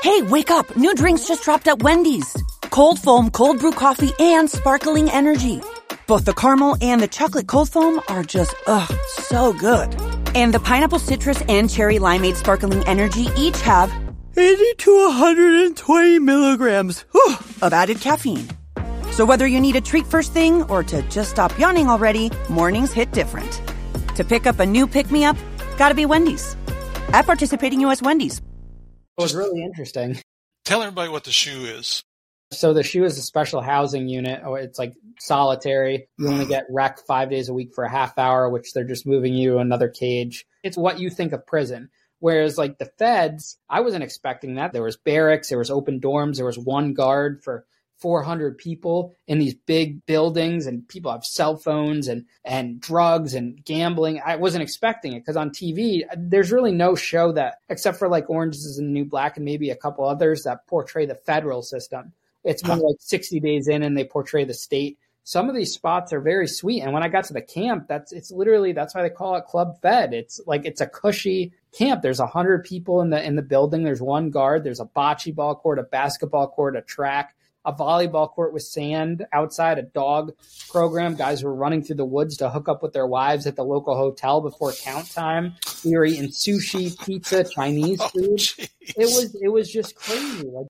Hey, wake up. New drinks just dropped at Wendy's. Cold foam, cold brew coffee, and sparkling energy. Both the caramel and the chocolate cold foam are just, so good. And the pineapple citrus and cherry limeade sparkling energy each have 80 to 120 milligrams of added caffeine. So whether you need a treat first thing or to just stop yawning already, mornings hit different. To pick up a new pick-me-up, gotta be Wendy's. At participating U.S. Wendy's. It was really interesting. Tell everybody what the SHU is. So the SHU is a special housing unit. It's like solitary. You only get rec 5 days a week for a half hour, which they're just moving you to another cage. It's what you think of prison. Whereas like the feds, I wasn't expecting that. There was barracks, there was open dorms, there was one guard for 400 people in these big buildings, and people have cell phones and drugs and gambling. I wasn't expecting it because on TV, there's really no show that, except for like Orange is the New Black and maybe a couple others that portray the federal system. It's more like 60 days in and they portray the state. Some of these spots are very sweet. And when I got to the camp, that's why they call it Club Fed. It's like, it's a cushy camp. There's 100 people in the building. There's one guard. There's a bocce ball court, a basketball court, a track, a volleyball court with sand outside, a dog program. Guys were running through the woods to hook up with their wives at the local hotel before count time. We were eating sushi, pizza, Chinese food. It was just crazy. Like,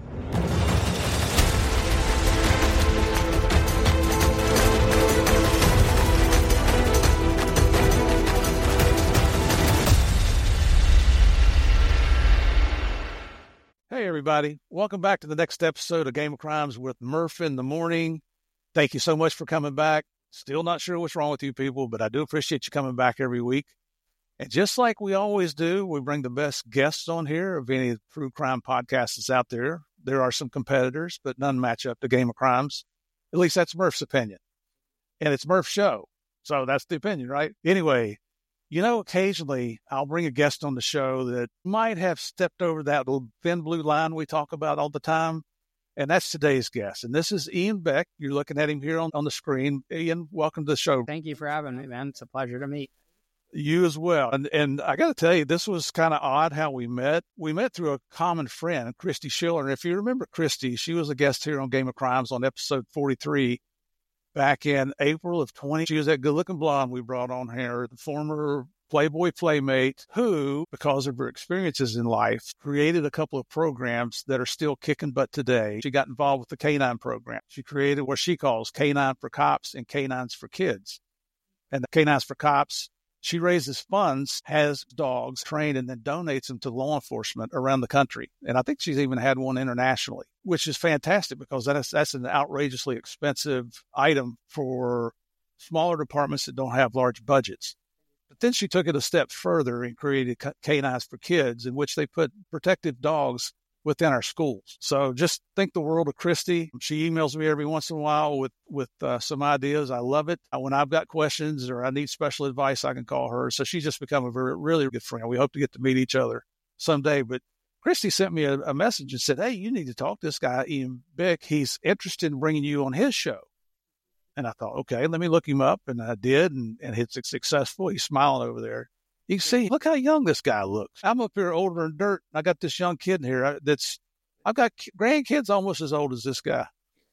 Hey, everybody. Welcome back to the next episode of Game of Crimes with Murph in the Morning. Thank you so much for coming back. Still not sure what's wrong with you people, but I do appreciate you coming back every week. And just like we always do, we bring the best guests on here of any true crime podcast that's out there. There are some competitors, but none match up to Game of Crimes. At least that's Murph's opinion. And it's Murph's show. So that's the opinion, right? Anyway, you know, occasionally I'll bring a guest on the show that might have stepped over that little thin blue line we talk about all the time. And that's today's guest. And this is Ian Beck. You're looking at him here on the screen. Ian, welcome to the show. thank you for having me, man. It's a pleasure to meet. You as well. And I got to tell you, this was kind of odd how we met. We met through a common friend, Christy Schiller. And if you remember Christy, she was a guest here on Game of Crimes on episode 43. Back in April of 20, she was that good-looking blonde we brought on here, the former Playboy playmate who, because of her experiences in life, created a couple of programs that are still kicking butt today. She got involved with the K-9 program. She created what she calls K-9 for Cops and K-9s for Kids. And the K-9s for Cops, she raises funds, has dogs trained, and then donates them to law enforcement around the country. And I think she's even had one internationally, which is fantastic because that's an outrageously expensive item for smaller departments that don't have large budgets. But then she took it a step further and created K-9s for Kids, in which they put protective dogs within our schools. So just think the world of Christy. She emails me every once in a while with some ideas. I love it. When I've got questions or I need special advice, I can call her. So she's just become a really good friend. We hope to get to meet each other someday. But Christy sent me a message and said, hey, you need to talk to this guy, Ian Beck. He's interested in bringing you on his show. And I thought, okay, let me look him up. And I did, and it's successful. He's smiling over there. You can see, look how young this guy looks. I'm up here older than dirt. I got this young kid in here I've got grandkids almost as old as this guy.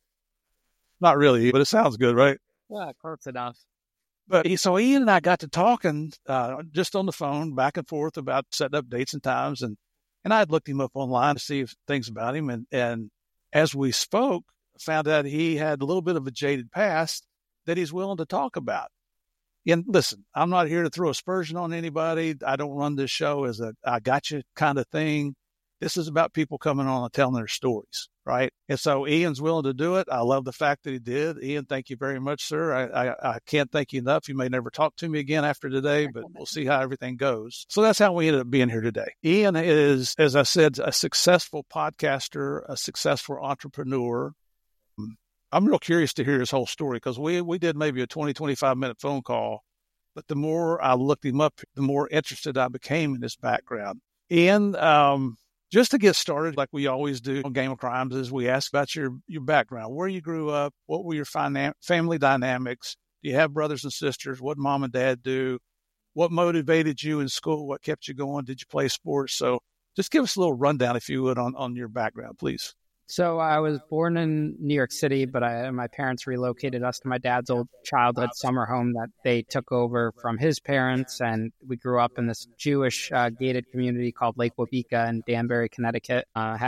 Not really, but it sounds good, right? Yeah, close enough. But so Ian and I got to talking just on the phone back and forth about setting up dates and times. And I had looked him up online to see things about him. And as we spoke, found out he had a little bit of a jaded past that he's willing to talk about. And listen, I'm not here to throw aspersion on anybody. I don't run this show as a I got you kind of thing. This is about people coming on and telling their stories, right? And so Ian's willing to do it. I love the fact that he did. Ian, thank you very much, sir. I can't thank you enough. You may never talk to me again after today, but we'll see how everything goes. So that's how we ended up being here today. Ian is, as I said, a successful podcaster, a successful entrepreneur. I'm real curious to hear his whole story because we did maybe a 20, 25-minute phone call, but the more I looked him up, the more interested I became in his background. Ian, just to get started, like we always do on Game of Crimes, is we ask about your background, where you grew up, what were your family dynamics, do you have brothers and sisters, what mom and dad do, what motivated you in school, what kept you going, did you play sports? So Just give us a little rundown, if you would, on your background, please. So I was born in New York City, but my parents relocated us to my dad's old childhood summer home that they took over from his parents. And we grew up in this Jewish gated community called Lake Wabeeka in Danbury, Connecticut.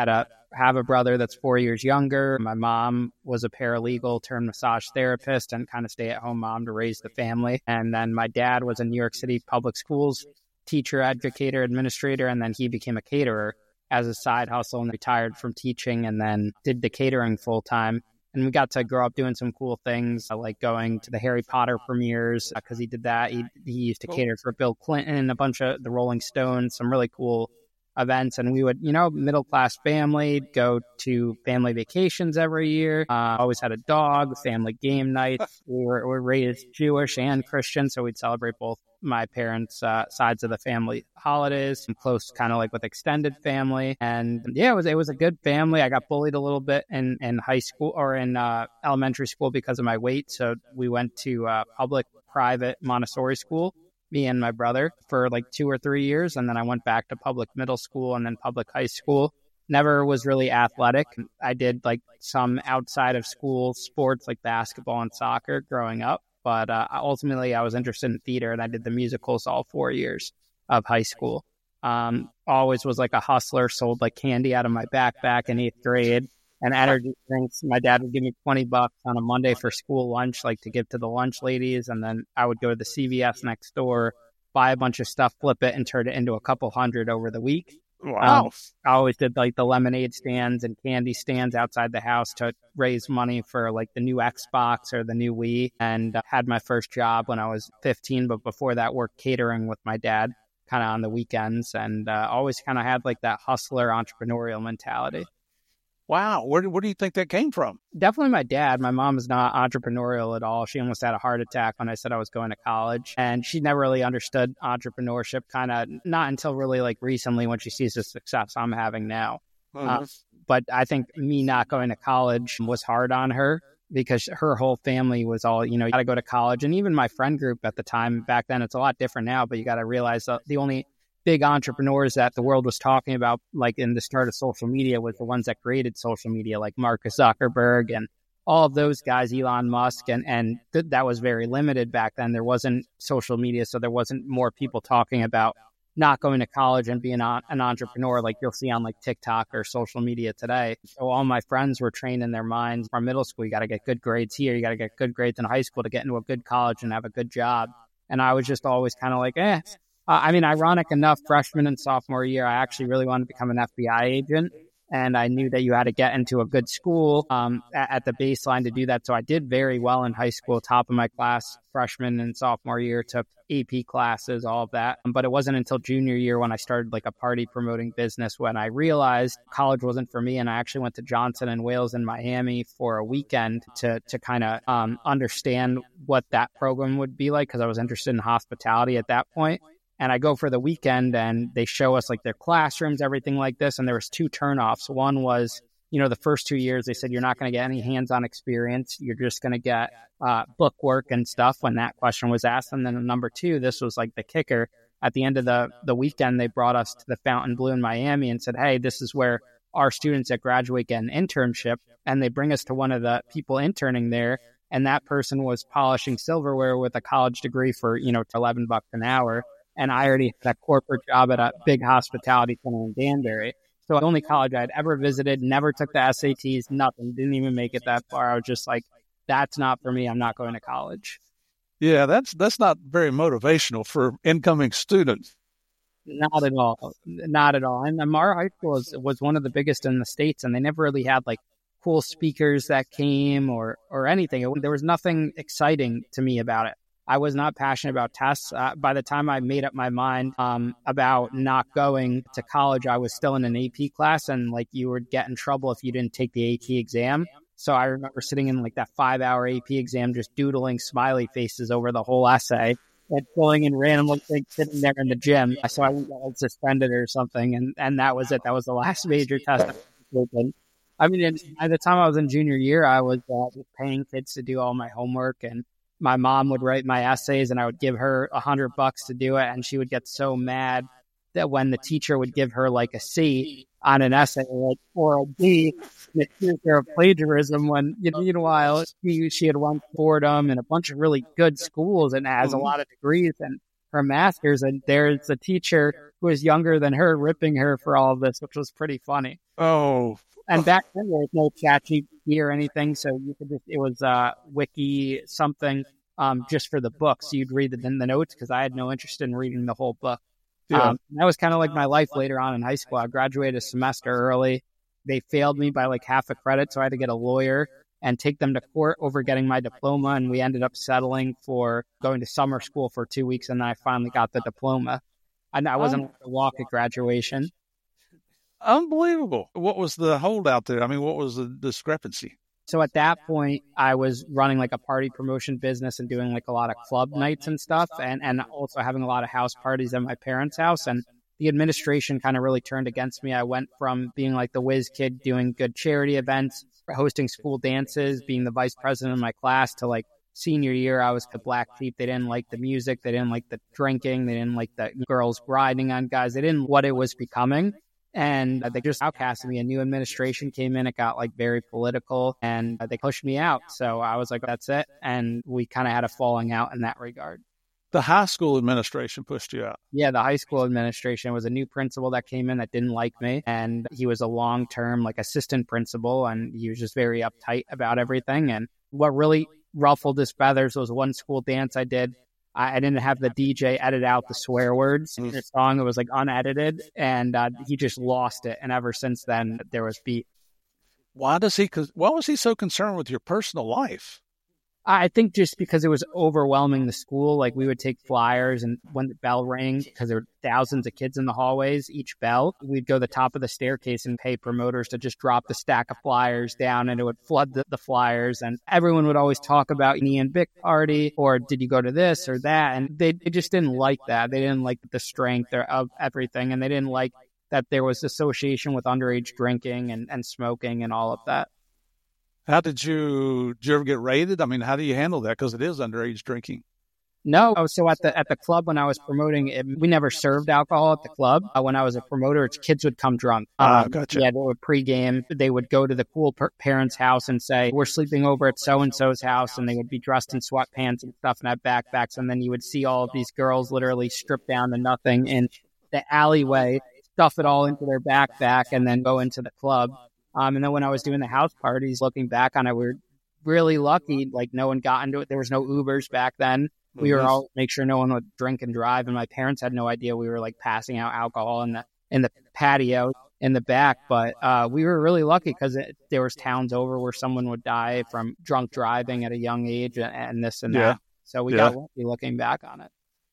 Have a brother that's 4 years younger. My mom was a paralegal turned massage therapist and kind of stay-at-home mom to raise the family. And then my dad was a New York City public schools teacher, educator, administrator, and then he became a caterer as a side hustle and retired from teaching and then did the catering full time. And we got to grow up doing some cool things like going to the Harry Potter premieres because he did that. He used to cater for Bill Clinton, a bunch of the Rolling Stones, some really cool events. And we would, middle class family, go to family vacations every year. Always had a dog, family game nights. We were raised Jewish and Christian, so we'd celebrate both my parents' sides of the family holidays. I'm close kind of like with extended family. And yeah, it was a good family. I got bullied a little bit in high school or in elementary school because of my weight. So we went to public private Montessori school, me and my brother, for like 2 or 3 years. And then I went back to public middle school and then public high school. Never was really athletic. I did like some outside of school sports like basketball and soccer growing up. But ultimately, I was interested in theater, and I did the musicals all 4 years of high school. Always was like a hustler, sold like candy out of my backpack in 8th grade and energy drinks. My dad would give me $20 on a Monday for school lunch, like to give to the lunch ladies. And then I would go to the CVS next door, buy a bunch of stuff, flip it, and turn it into a couple hundred over the week. Wow. I always did like the lemonade stands and candy stands outside the house to raise money for like the new Xbox or the new Wii, and had my first job when I was 15. But before that, worked catering with my dad kind of on the weekends, and always kind of had like that hustler entrepreneurial mentality. Wow. Where do you think that came from? Definitely my dad. My mom is not entrepreneurial at all. She almost had a heart attack when I said I was going to college. And she never really understood entrepreneurship, kind of not until really like recently when she sees the success I'm having now. Mm-hmm. But I think me not going to college was hard on her because her whole family was all, you got to go to college. And even my friend group at the time, back then, it's a lot different now, but you got to realize that the only big entrepreneurs that the world was talking about, like in the start of social media, was the ones that created social media, like Mark Zuckerberg and all of those guys, Elon Musk. And that was very limited back then. There wasn't social media, so there wasn't more people talking about not going to college and being an entrepreneur like you'll see on like TikTok or social media today. So all my friends were trained in their minds from middle school. You got to get good grades here. You got to get good grades in high school to get into a good college and have a good job. And I was just always kind of like, ironic enough, freshman and sophomore year, I actually really wanted to become an FBI agent. And I knew that you had to get into a good school at the baseline to do that. So I did very well in high school, top of my class, freshman and sophomore year, took AP classes, all of that. But it wasn't until junior year when I started like a party promoting business when I realized college wasn't for me. And I actually went to Johnson & Wales in Miami for a weekend to kind of understand what that program would be like, because I was interested in hospitality at that point. And I go for the weekend and they show us like their classrooms, everything like this. And there was 2 turnoffs. One was, the first 2 years, they said, you're not going to get any hands-on experience. You're just going to get book work and stuff when that question was asked. And then number 2, this was like the kicker. At the end of the weekend, they brought us to the Fontainebleau in Miami and said, hey, this is where our students that graduate get an internship. And they bring us to one of the people interning there. And that person was polishing silverware with a college degree for, $11 an hour. And I already had a corporate job at a big hospitality center in Danbury. So the only college I'd ever visited, never took the SATs, nothing, didn't even make it that far. I was just like, that's not for me. I'm not going to college. Yeah, that's not very motivational for incoming students. Not at all. Not at all. And our high school was one of the biggest in the States, and they never really had like cool speakers that came or anything. There was nothing exciting to me about it. I was not passionate about tests. By the time I made up my mind about not going to college, I was still in an AP class, and like you would get in trouble if you didn't take the AT exam. So I remember sitting in like that 5-hour AP exam, just doodling smiley faces over the whole essay and filling in random things sitting there in the gym. So I got suspended or something, and that was it. That was the last major test. I mean, by the time I was in junior year, I was paying kids to do all my homework, and my mom would write my essays and I would give her $100 to do it. And she would get so mad that when the teacher would give her like a C on an essay or a D, and accused her of plagiarism when, meanwhile, she had won Fordham and a bunch of really good schools and has a lot of degrees and her master's. And there's a teacher who was younger than her ripping her for all of this, which was pretty funny. Oh. And back then there was no ChatGPT or anything, so you could it was wiki something just for the book. So you'd read it in the notes because I had no interest in reading the whole book. Yeah. That was kind of like my life later on in high school. I graduated a semester early. They failed me by like half a credit, so I had to get a lawyer and take them to court over getting my diploma. And we ended up settling for going to summer school for 2 weeks, and then I finally got the diploma. And I wasn't able to walk at graduation. Unbelievable. What was the holdout there? I mean, what was the discrepancy? So at that point, I was running like a party promotion business and doing like a lot of club nights and stuff, and also having a lot of house parties at my parents' house. And the administration kind of really turned against me. I went from being like the whiz kid doing good charity events, hosting school dances, being the vice president of my class, to like senior year, I was the black sheep. They didn't like the music. They didn't like the drinking. They didn't like the girls grinding on guys. They didn't what it was becoming. And they just outcasted me. A new administration came in. It got like very political and they pushed me out. So I was like, that's it. And we kind of had a falling out in that regard. The high school administration pushed you out. Yeah, the high school administration was a new principal that came in that didn't like me. And he was a long-term like assistant principal. And he was just very uptight about everything. And what really ruffled his feathers was one school dance I did. I didn't have the DJ edit out the swear words in the song. It was like unedited, and he just lost it. And ever since then, there was beef. Why was he so concerned with your personal life? I think just because it was overwhelming the school. Like we would take flyers, and when the bell rang, because there were thousands of kids in the hallways, each bell, we'd go to the top of the staircase and pay promoters to just drop the stack of flyers down, and it would flood the flyers. And everyone would always talk about an Ian Bick party, or did you go to this or that? And they just didn't like that. They didn't like the strength of everything, and they didn't like that there was association with underage drinking and smoking and all of that. How did you ever get raided? I mean, how do you handle that? Because it is underage drinking. No. So at the club when I was promoting it, we never served alcohol at the club. When I was a promoter, kids would come drunk. Gotcha. Yeah, they would pregame. They would go to the cool parents' house and say, we're sleeping over at so-and-so's house. And they would be dressed in sweatpants and stuff and have backpacks. And then you would see all of these girls literally stripped down to nothing in the alleyway, stuff it all into their backpack, and then go into the club. And then when I was doing the house parties, looking back on it, we were really lucky. Like no one got into it. There was no Ubers back then. We were all make sure no one would drink and drive. And my parents had no idea we were like passing out alcohol in the patio in the back. But we were really lucky because there was towns over where someone would die from drunk driving at a young age and this and that. So we got lucky looking back on it.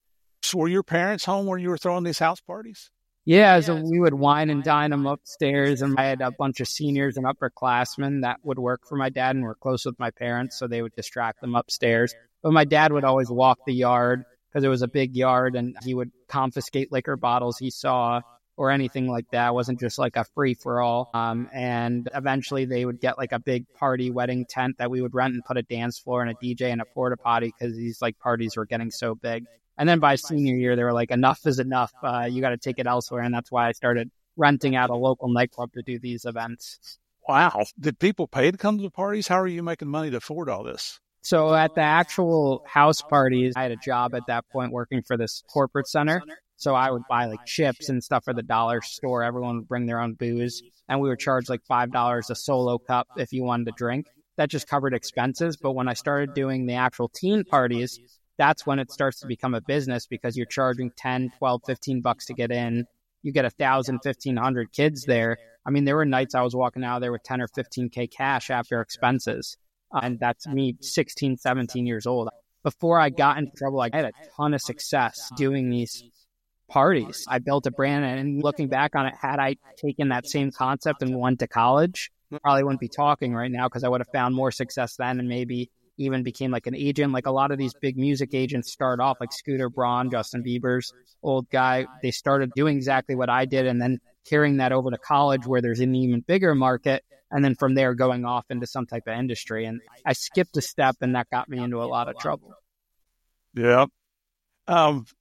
So were your parents home when you were throwing these house parties? Yeah, so we would wine and dine them upstairs, and I had a bunch of seniors and upperclassmen that would work for my dad and were close with my parents, so they would distract them upstairs. But my dad would always walk the yard because it was a big yard, and he would confiscate liquor bottles he saw or anything like that. It wasn't just like a free-for-all. And eventually they would get like a big party wedding tent that we would rent and put a dance floor and a DJ and a porta potty because these like parties were getting so big. And then by senior year, they were like, enough is enough. You got to take it elsewhere. And that's why I started renting out a local nightclub to do these events. Wow. Did people pay to come to the parties? How are you making money to afford all this? So at the actual house parties, I had a job at that point working for this corporate center. So I would buy like chips and stuff for the dollar store. Everyone would bring their own booze. And we would charge like $5 a solo cup if you wanted to drink. That just covered expenses. But when I started doing the actual teen parties, that's when it starts to become a business because you're charging 10, 12, 15 bucks to get in. You get 1,000, 1,500 kids there. I mean, there were nights I was walking out there with 10 or 15K cash after expenses. And that's me 16, 17 years old. Before I got into trouble, I had a ton of success doing these parties. I built a brand, and looking back on it, had I taken that same concept and went to college, probably wouldn't be talking right now because I would have found more success then and maybe even became like an agent. Like a lot of these big music agents start off like Scooter Braun, Justin Bieber's old guy. They started doing exactly what I did and then carrying that over to college where there's an even bigger market. And then from there going off into some type of industry. And I skipped a step and that got me into a lot of trouble. Yeah.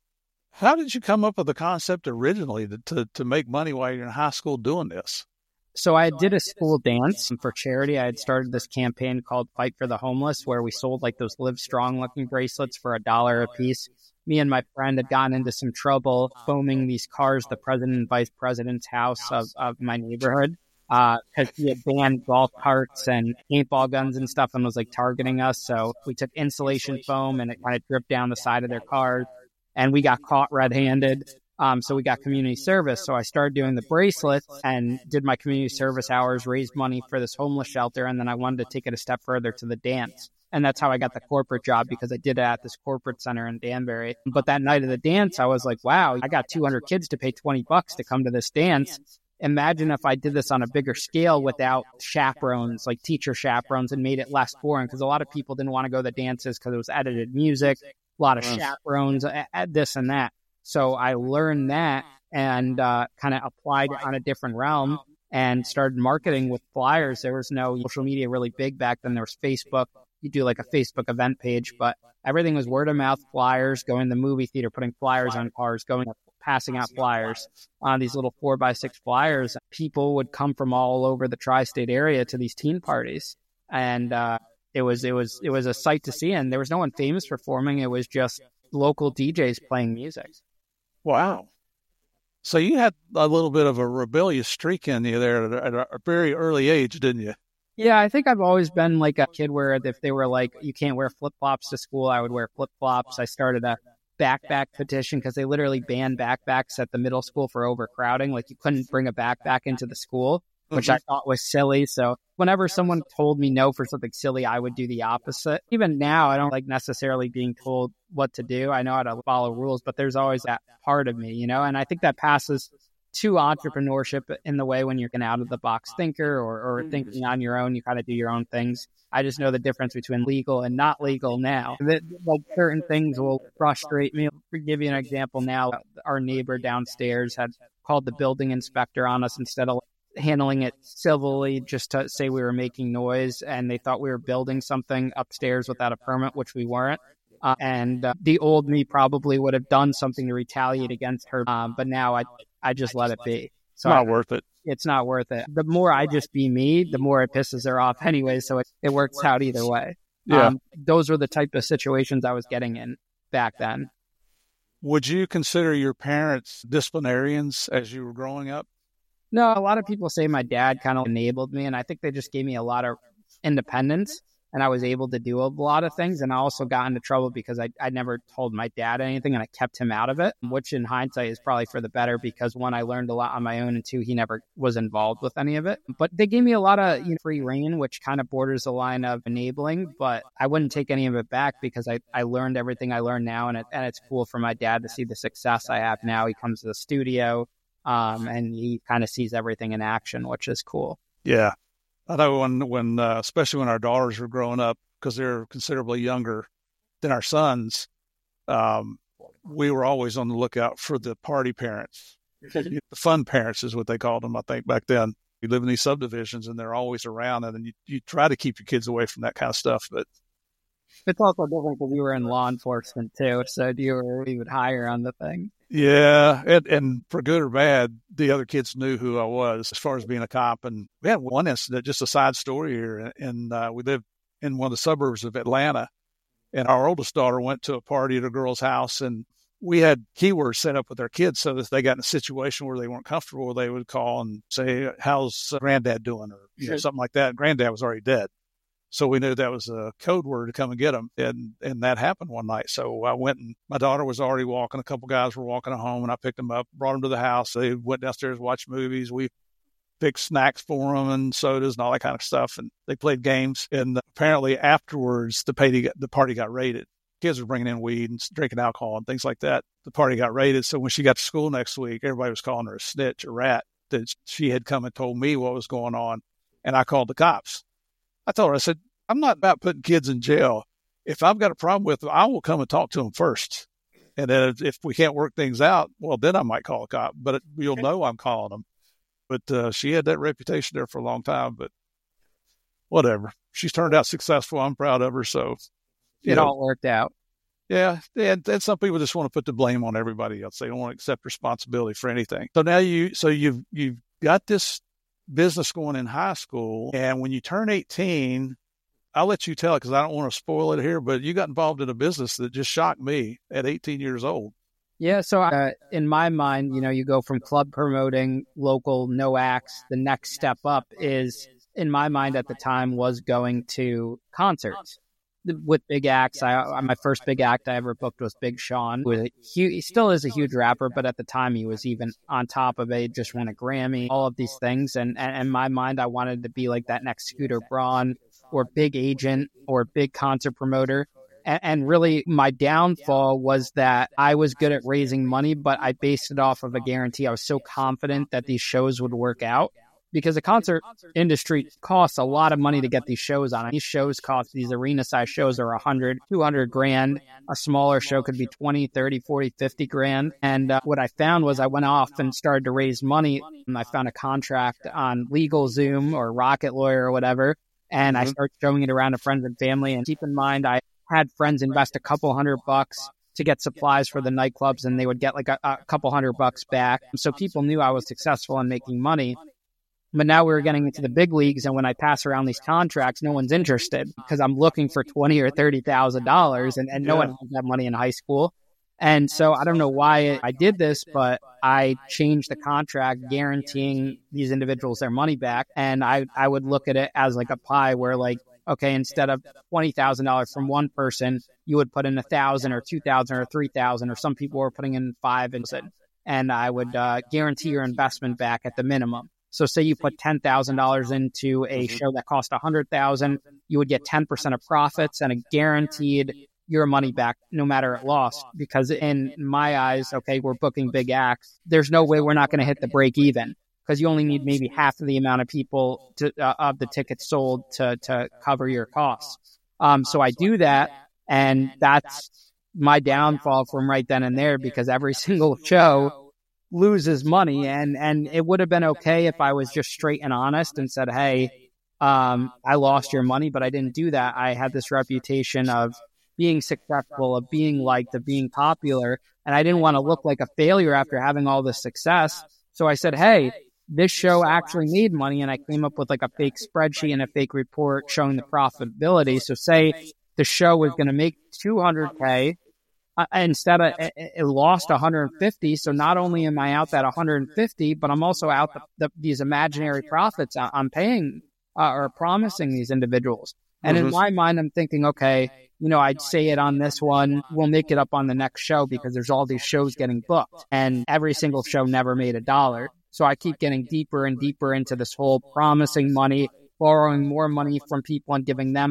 How did you come up with the concept originally to make money while you're in high school doing this? So I did a school dance for charity. I had started this campaign called Fight for the Homeless, where we sold like those Live Strong looking bracelets for $1 a piece. Me and my friend had gotten into some trouble foaming these cars, the president and vice president's house of my neighborhood, because he had banned golf carts and paintball guns and stuff and was like targeting us. So we took insulation foam and it kind of dripped down the side of their cars, and we got caught red-handed. So we got community service. So I started doing the bracelets and did my community service hours, raised money for this homeless shelter. And then I wanted to take it a step further to the dance. And that's how I got the corporate job, because I did it at this corporate center in Danbury. But that night of the dance, I was like, wow, I got 200 kids to pay $20 to come to this dance. Imagine if I did this on a bigger scale without chaperones, like teacher chaperones, and made it less boring, because a lot of people didn't want to go to the dances because it was edited music, a lot of chaperones, this and that. So I learned that and kind of applied it on a different realm and started marketing with flyers. There was no social media really big back then. There was Facebook. You do like a Facebook event page, but everything was word of mouth, flyers, going to the movie theater, putting flyers on cars, passing out flyers on these little 4x6 flyers. People would come from all over the tri-state area to these teen parties. And it was a sight to see. And there was no one famous performing. It was just local DJs playing music. Wow. So you had a little bit of a rebellious streak in you there at a very early age, didn't you? Yeah, I think I've always been like a kid where if they were like, you can't wear flip-flops to school, I would wear flip-flops. I started a backpack petition because they literally banned backpacks at the middle school for overcrowding. Like you couldn't bring a backpack into the school, which I thought was silly. So whenever someone told me no for something silly, I would do the opposite. Even now, I don't like necessarily being told what to do. I know how to follow rules, but there's always that part of me, and I think that passes to entrepreneurship in the way when you're an out of the box thinker or thinking on your own, you kind of do your own things. I just know the difference between legal and not legal now. Like certain things will frustrate me. To give you an example now, our neighbor downstairs had called the building inspector on us instead of handling it civilly, just to say we were making noise, and they thought we were building something upstairs without a permit, which we weren't. And the old me probably would have done something to retaliate against her, but now I just let it be. So not worth it. It's not worth it. The more I just be me, the more it pisses her off anyway, so it works out either way. Yeah. Those were the type of situations I was getting in back then. Would you consider your parents disciplinarians as you were growing up? No, a lot of people say my dad kind of enabled me, and I think they just gave me a lot of independence, and I was able to do a lot of things. And I also got into trouble because I never told my dad anything, and I kept him out of it, which in hindsight is probably for the better, because one, I learned a lot on my own, and two, he never was involved with any of it. But they gave me a lot of free reign, which kind of borders the line of enabling, but I wouldn't take any of it back because I learned everything I learned now, and it's cool for my dad to see the success I have now. He comes to the studio, and he kind of sees everything in action, which is cool. Yeah. I know when especially when our daughters were growing up, because they're considerably younger than our sons, we were always on the lookout for the party parents. The fun parents is what they called them, I think, back then. You live in these subdivisions, and they're always around, and then you try to keep your kids away from that kind of stuff. But it's also different because you were in law enforcement, too, so you were even higher on the thing. Yeah, and for good or bad, the other kids knew who I was as far as being a cop. And we had one incident, just a side story here, and we lived in one of the suburbs of Atlanta, and our oldest daughter went to a party at a girl's house, and we had keywords set up with our kids so that if they got in a situation where they weren't comfortable, they would call and say, "How's Granddad doing?" or something like that. Granddad was already dead. So we knew that was a code word to come and get them. And that happened one night. So I went, and my daughter was already walking. A couple guys were walking home, and I picked them up, brought them to the house. They went downstairs, watched movies. We picked snacks for them and sodas and all that kind of stuff. And they played games. And apparently afterwards, the party got raided. Kids were bringing in weed and drinking alcohol and things like that. The party got raided. So when she got to school next week, everybody was calling her a snitch, a rat, that she had come and told me what was going on. And I called the cops. I told her, I said, I'm not about putting kids in jail. If I've got a problem with them, I will come and talk to them first. And then if we can't work things out, well, then I might call a cop. But you'll know I'm calling them. But she had that reputation there for a long time. But whatever. She's turned out successful. I'm proud of her. So it all worked out. Yeah, and some people just want to put the blame on everybody else. They don't want to accept responsibility for anything. So now you've got this business going in high school, and when you turn 18, I'll let you tell it because I don't want to spoil it here, but you got involved in a business that just shocked me at 18 years old. Yeah, so in my mind, you go from club promoting, local, no acts. The next step up is, in my mind at the time, was going to concerts with big acts. My first big act I ever booked was Big Sean. He still is a huge rapper, but at the time he was even on top of it. Just won a Grammy, all of these things. And in my mind, I wanted to be like that next Scooter Braun or big agent or big concert promoter. And really, my downfall was that I was good at raising money, but I based it off of a guarantee. I was so confident that these shows would work out because the concert industry costs a lot of money to get these shows on. These shows cost, these arena-sized shows are 100, 200 grand. A smaller show could be 20, 30, 40, 50 grand. And what I found was I went off and started to raise money. And I found a contract on LegalZoom or Rocket Lawyer or whatever. And I started showing it around to friends and family. And keep in mind, I had friends invest a couple $100 to get supplies for the nightclubs, and they would get like a couple $100 back. So people knew I was successful in making money. But now we were getting into the big leagues, and when I pass around these contracts, no one's interested because I'm looking for $20,000 or $30,000, and no one had that money in high school. And so I don't know why I did this, but I changed the contract guaranteeing these individuals their money back. And I would look at it as like a pie where, like, okay, instead of $20,000 from one person, you would put in 1,000 or 2,000 or 3,000, or some people were putting in 5,000, and I would guarantee your investment back at the minimum. So say you put $10,000 into a show that cost $100,000, you would get 10% of profits and a guaranteed your money back no matter it lost. Because in my eyes, okay, we're booking big acts. There's no way we're not going to hit the break even because you only need maybe half of the amount of people of the tickets sold to cover your costs. So I do that, and that's my downfall from right then and there because every single show loses money, and it would have been okay if I was just straight and honest and said, hey, I lost your money, but I didn't do that. I had this reputation of being successful, of being liked, of being popular, and I didn't want to look like a failure after having all this success. So I said, hey, this show actually made money, and I came up with like a fake spreadsheet and a fake report showing the profitability. So say the show was going to make $200K, instead of it lost 150. So not only am I out that 150, but I'm also out these imaginary profits I'm paying or promising these individuals. And in my mind, I'm thinking, okay, I'd say it on this one. We'll make it up on the next show because there's all these shows getting booked, and every single show never made $1. So I keep getting deeper and deeper into this whole promising money, borrowing more money from people and giving them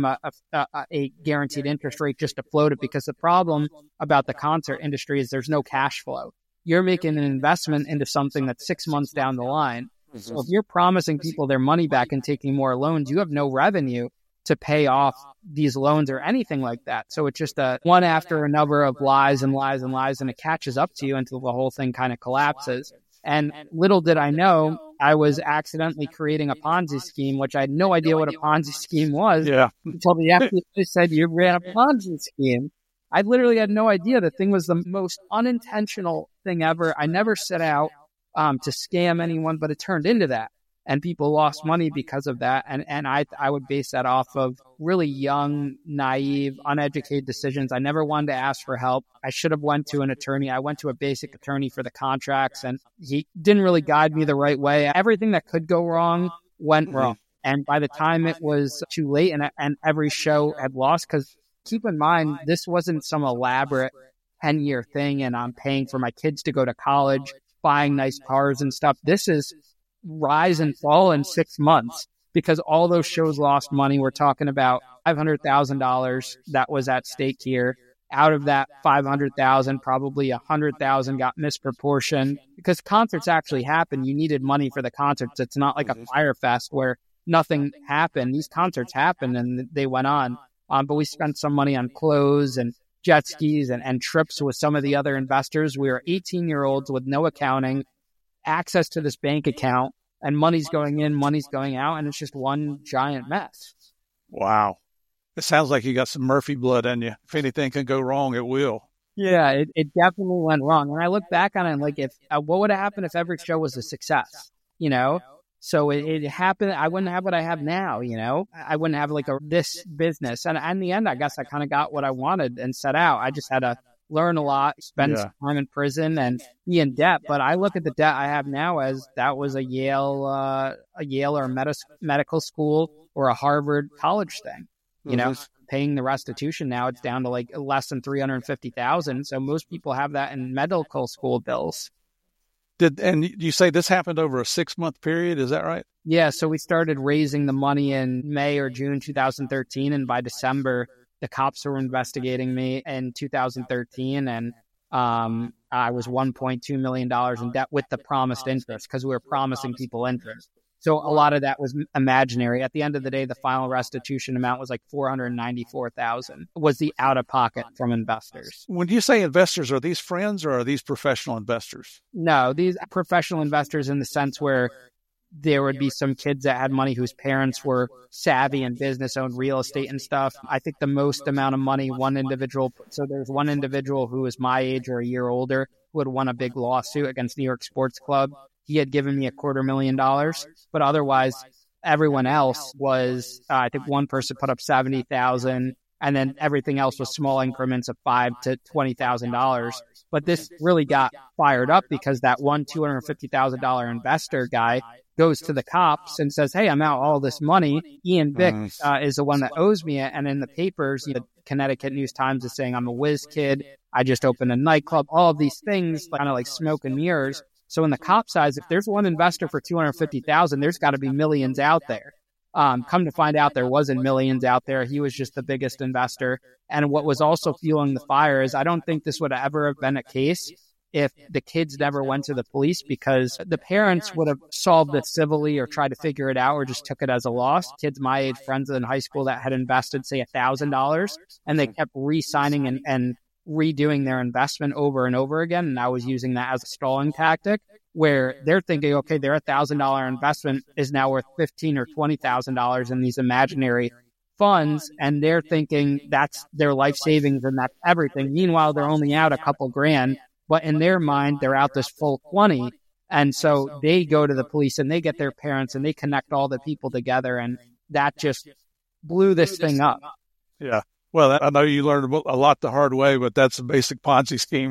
a guaranteed interest rate just to float it. Because the problem about the concert industry is there's no cash flow. You're making an investment into something that's 6 months down the line. So if you're promising people their money back and taking more loans, you have no revenue to pay off these loans or anything like that. So it's just a one after another of lies and lies and lies, and it catches up to you until the whole thing kind of collapses. And little did I know, I was accidentally creating a Ponzi scheme, which I had no idea what a Ponzi scheme was until the FBI said you ran a Ponzi scheme. I literally had no idea. The thing was the most unintentional thing ever. I never set out to scam anyone, but it turned into that. And people lost money because of that. And I would base that off of really young, naive, uneducated decisions. I never wanted to ask for help. I should have went to an attorney. I went to a basic attorney for the contracts, and he didn't really guide me the right way. Everything that could go wrong went wrong. And by the time it was too late and every show had lost, because keep in mind, this wasn't some elaborate 10-year thing and I'm paying for my kids to go to college, buying nice cars and stuff. This is rise and fall in 6 months because all those shows lost money. We're talking about $500,000 that was at stake here. Out of that 500,000, probably 100,000 got misproportioned because concerts actually happen. You needed money for the concerts. It's not like a Fire Fest where nothing happened. These concerts happened and they went on. But we spent some money on clothes and jet skis and trips with some of the other investors. We were 18-year-olds with no accounting, access to this bank account, and money's going in, money's going out, and it's just one giant mess. Wow. It sounds like you got some Murphy blood in you. If anything can go wrong, it will. Yeah, it definitely went wrong. And I look back on it and like, if what would have happened if every show was a success, you know? So it happened. I wouldn't have what I have now, you know? I wouldn't have like this business. And in the end, I guess I kind of got what I wanted and set out. I just had to learn a lot, spend some time in prison and be in debt. But I look at the debt I have now as that was a Yale or a medical school or a Harvard college thing, you know? Paying the restitution now, it's down to like less than $350,000. So most people have that in medical school bills. And you say this happened over a 6-month period? Is that right? Yeah. So we started raising the money in May or June 2013. And by December, the cops were investigating me in 2013. And I was $1.2 million in debt with the promised interest because we were promising people interest. So a lot of that was imaginary. At the end of the day, the final restitution amount was like $494,000 was the out of pocket from investors. When you say investors, are these friends or are these professional investors? No, these professional investors in the sense where there would be some kids that had money whose parents were savvy in business, owned real estate and stuff. I think the most amount of money so there's one individual who was my age or a year older who had won a big lawsuit against New York Sports Club. He had given me $250,000, but otherwise everyone else was, I think one person put up $70,000 and then everything else was small increments of $5,000 to $20,000. But this really got fired up because that one $250,000 investor guy goes to the cops and says, hey, I'm out all this money. Ian Bick is the one that owes me it. And in the papers, the Connecticut News Times is saying I'm a whiz kid. I just opened a nightclub, all of these things, kind of like smoke and mirrors. So in the cop size, if there's one investor for $250,000, there's got to be millions out there. Come to find out, there wasn't millions out there. He was just the biggest investor. And what was also fueling the fire is I don't think this would ever have been a case if the kids never went to the police, because the parents would have solved it civilly or tried to figure it out or just took it as a loss. Kids my age, friends in high school that had invested, say, $1,000, and they kept re-signing and redoing their investment over and over again. And I was using that as a stalling tactic where they're thinking, okay, their $1,000 investment is now worth $15,000 or $20,000 in these imaginary funds. And they're thinking that's their life savings and that's everything. Meanwhile, they're only out a couple grand, but in their mind, they're out this full 20. And so they go to the police and they get their parents and they connect all the people together. And that just blew this thing up. Yeah. Well, I know you learned a lot the hard way, but that's a basic Ponzi scheme.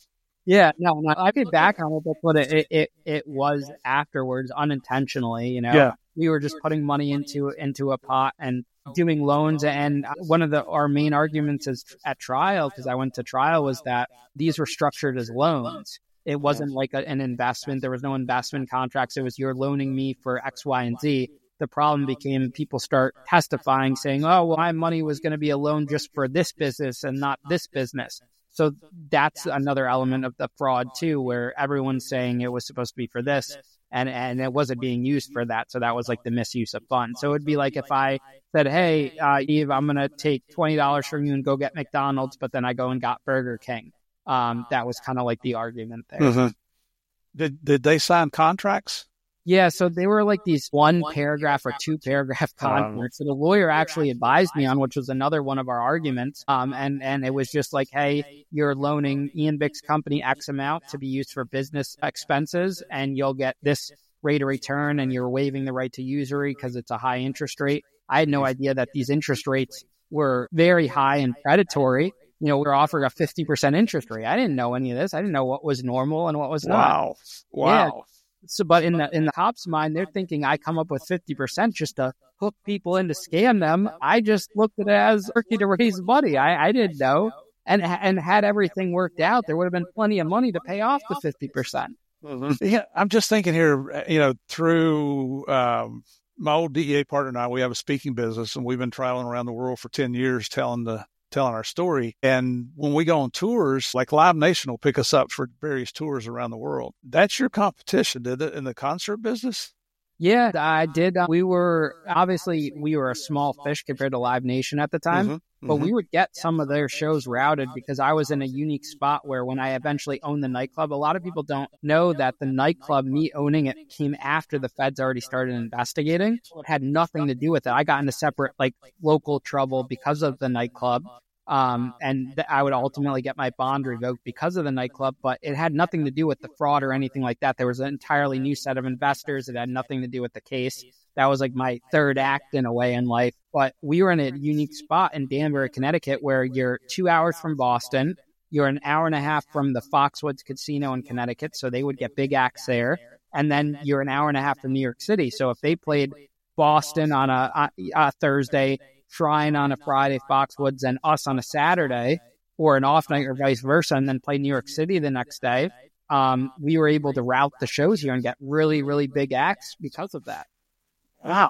Yeah, no, I get back on it, but it was afterwards unintentionally, you know. Yeah. We were just putting money into a pot and doing loans. And one of our main arguments at trial, because I went to trial, was that these were structured as loans. It wasn't like an investment. There was no investment contracts. It was you're loaning me for X, Y, and Z. The problem became people start testifying saying, oh, well, my money was going to be a loan just for this business and not this business. So that's another element of the fraud, too, where everyone's saying it was supposed to be for this and it wasn't being used for that. So that was like the misuse of funds. So it'd be like if I said, hey, Eve, I'm going to take $20 from you and go get McDonald's, but then I go and got Burger King. That was kind of like the argument there. Mm-hmm. Did they sign contracts? Yeah, so they were like these 1 paragraph or 2 paragraph contracts that a lawyer actually advised me on, which was another one of our arguments. And it was just like, hey, you're loaning Ian Bick's company X amount to be used for business expenses, and you'll get this rate of return, and you're waiving the right to usury because it's a high interest rate. I had no idea that these interest rates were very high and predatory. You know, we were offering a 50% interest rate. I didn't know any of this. I didn't know what was normal and what was not. Wow. Yeah. So, but in the cops' mind, they're thinking I come up with 50% just to hook people in to scam them. I just looked at it as working to raise money. I didn't know. And had everything worked out, there would have been plenty of money to pay off the 50%. Mm-hmm. Yeah, I'm just thinking here, you know, through my old DEA partner and I, we have a speaking business, and we've been traveling around the world for 10 years telling our story. And when we go on tours, like Live Nation will pick us up for various tours around the world. That's your competition, did it, in the concert business? Yeah, I did. We were a small fish compared to Live Nation at the time, but we would get some of their shows routed because I was in a unique spot where when I eventually owned the nightclub, a lot of people don't know that the nightclub, me owning it, came after the feds already started investigating. It had nothing to do with it. I got into separate local trouble because of the nightclub. I would ultimately get my bond revoked because of the nightclub, but it had nothing to do with the fraud or anything like that. There was an entirely new set of investors. It had nothing to do with the case. That was like my third act in a way in life. But we were in a unique spot in Danbury, Connecticut, where you're 2 hours from Boston. You're an hour and a half from the Foxwoods Casino in Connecticut, so they would get big acts there. And then you're an hour and a half from New York City. So if they played Boston on a Thursday, Shrine on a Friday, Foxwoods, and us on a Saturday, or an off night or vice versa, and then play New York City the next day, we were able to route the shows here and get really, really big acts because of that. Wow.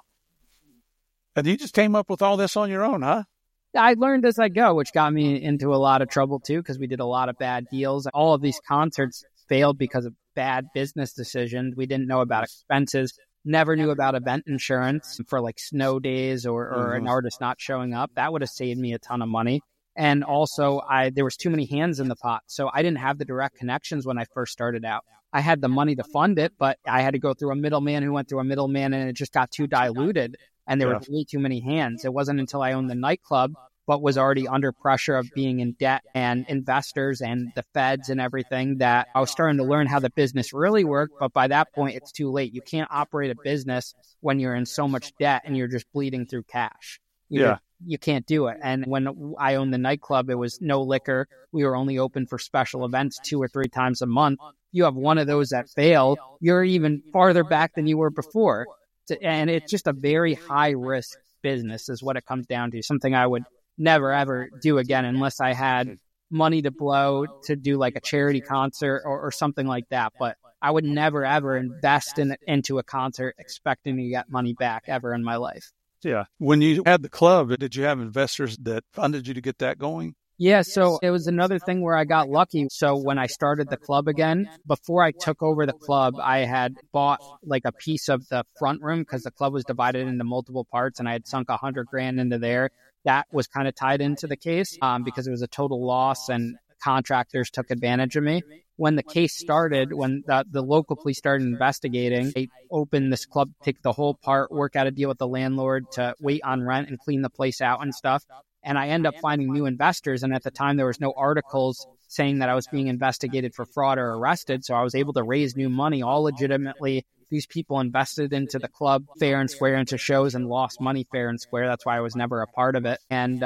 And you just came up with all this on your own, huh? I learned as I go, which got me into a lot of trouble too, because we did a lot of bad deals. All of these concerts failed because of bad business decisions. We didn't know about expenses. Never knew about event insurance for snow days or an artist not showing up. That would have saved me a ton of money. And also there was too many hands in the pot. So I didn't have the direct connections when I first started out. I had the money to fund it, but I had to go through a middleman who went through a middleman, and it just got too diluted. And there were way too many hands. It wasn't until I owned the nightclub, but was already under pressure of being in debt and investors and the feds and everything, that I was starting to learn how the business really worked. But by that point, it's too late. You can't operate a business when you're in so much debt and you're just bleeding through cash. You can't do it. And when I owned the nightclub, it was no liquor. We were only open for special events 2 or 3 times a month. You have one of those that fail, you're even farther back than you were before. And it's just a very high risk business is what it comes down to. Something I would never, ever do again unless I had money to blow to do a charity concert or something like that. But I would never, ever invest into a concert expecting to get money back ever in my life. Yeah. When you had the club, did you have investors that funded you to get that going? Yeah, so it was another thing where I got lucky. So when I started the club again, before I took over the club, I had bought a piece of the front room because the club was divided into multiple parts, and I had sunk $100,000 into there. That was kind of tied into the case because it was a total loss and contractors took advantage of me. When the case started, when the local police started investigating, they opened this club, take the whole part, work out a deal with the landlord to wait on rent and clean the place out and stuff. And I end up finding new investors. And at the time, there was no articles saying that I was being investigated for fraud or arrested. So I was able to raise new money all legitimately. These people invested into the club fair and square, into shows, and lost money fair and square. That's why I was never a part of it. And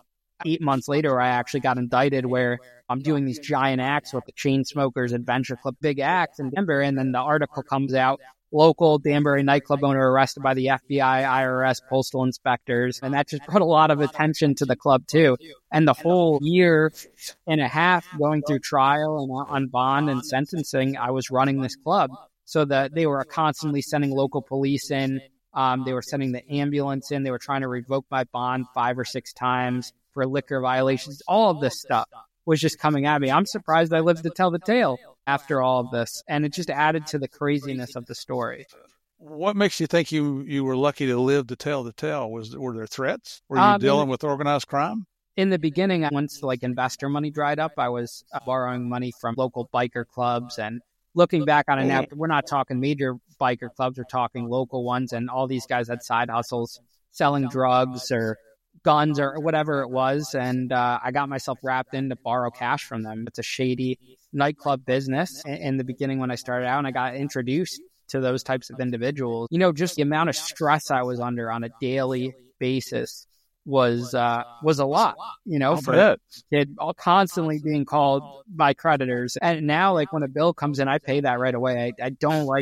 8 months later, I actually got indicted where I'm doing these giant acts with the Chainsmokers, Adventure Club, big acts in Denver. And then the article comes out, local Danbury nightclub owner arrested by the FBI, IRS, postal inspectors. And that just brought a lot of attention to the club too. And the whole year and a half going through trial and on bond and sentencing, I was running this club. So that they were constantly sending local police in. They were sending the ambulance in. They were trying to revoke my bond 5 or 6 times for liquor violations. All of this stuff was just coming at me. I'm surprised I lived to tell the tale after all of this. And it just added to the craziness of the story. What makes you think you were lucky to live to tell the tale? Were there threats? Were you dealing with organized crime? In the beginning, once investor money dried up, I was borrowing money from local biker clubs. And looking back on it now, we're not talking major biker clubs, we're talking local ones. And all these guys had side hustles, selling drugs or guns or whatever it was. And I got myself wrapped in to borrow cash from them. It's a shady nightclub business in the beginning when I started out, and I got introduced to those types of individuals. Just the amount of stress I was under on a daily basis was a lot, for a kid, constantly being called by creditors. And now, when a bill comes in, I pay that right away. I don't money.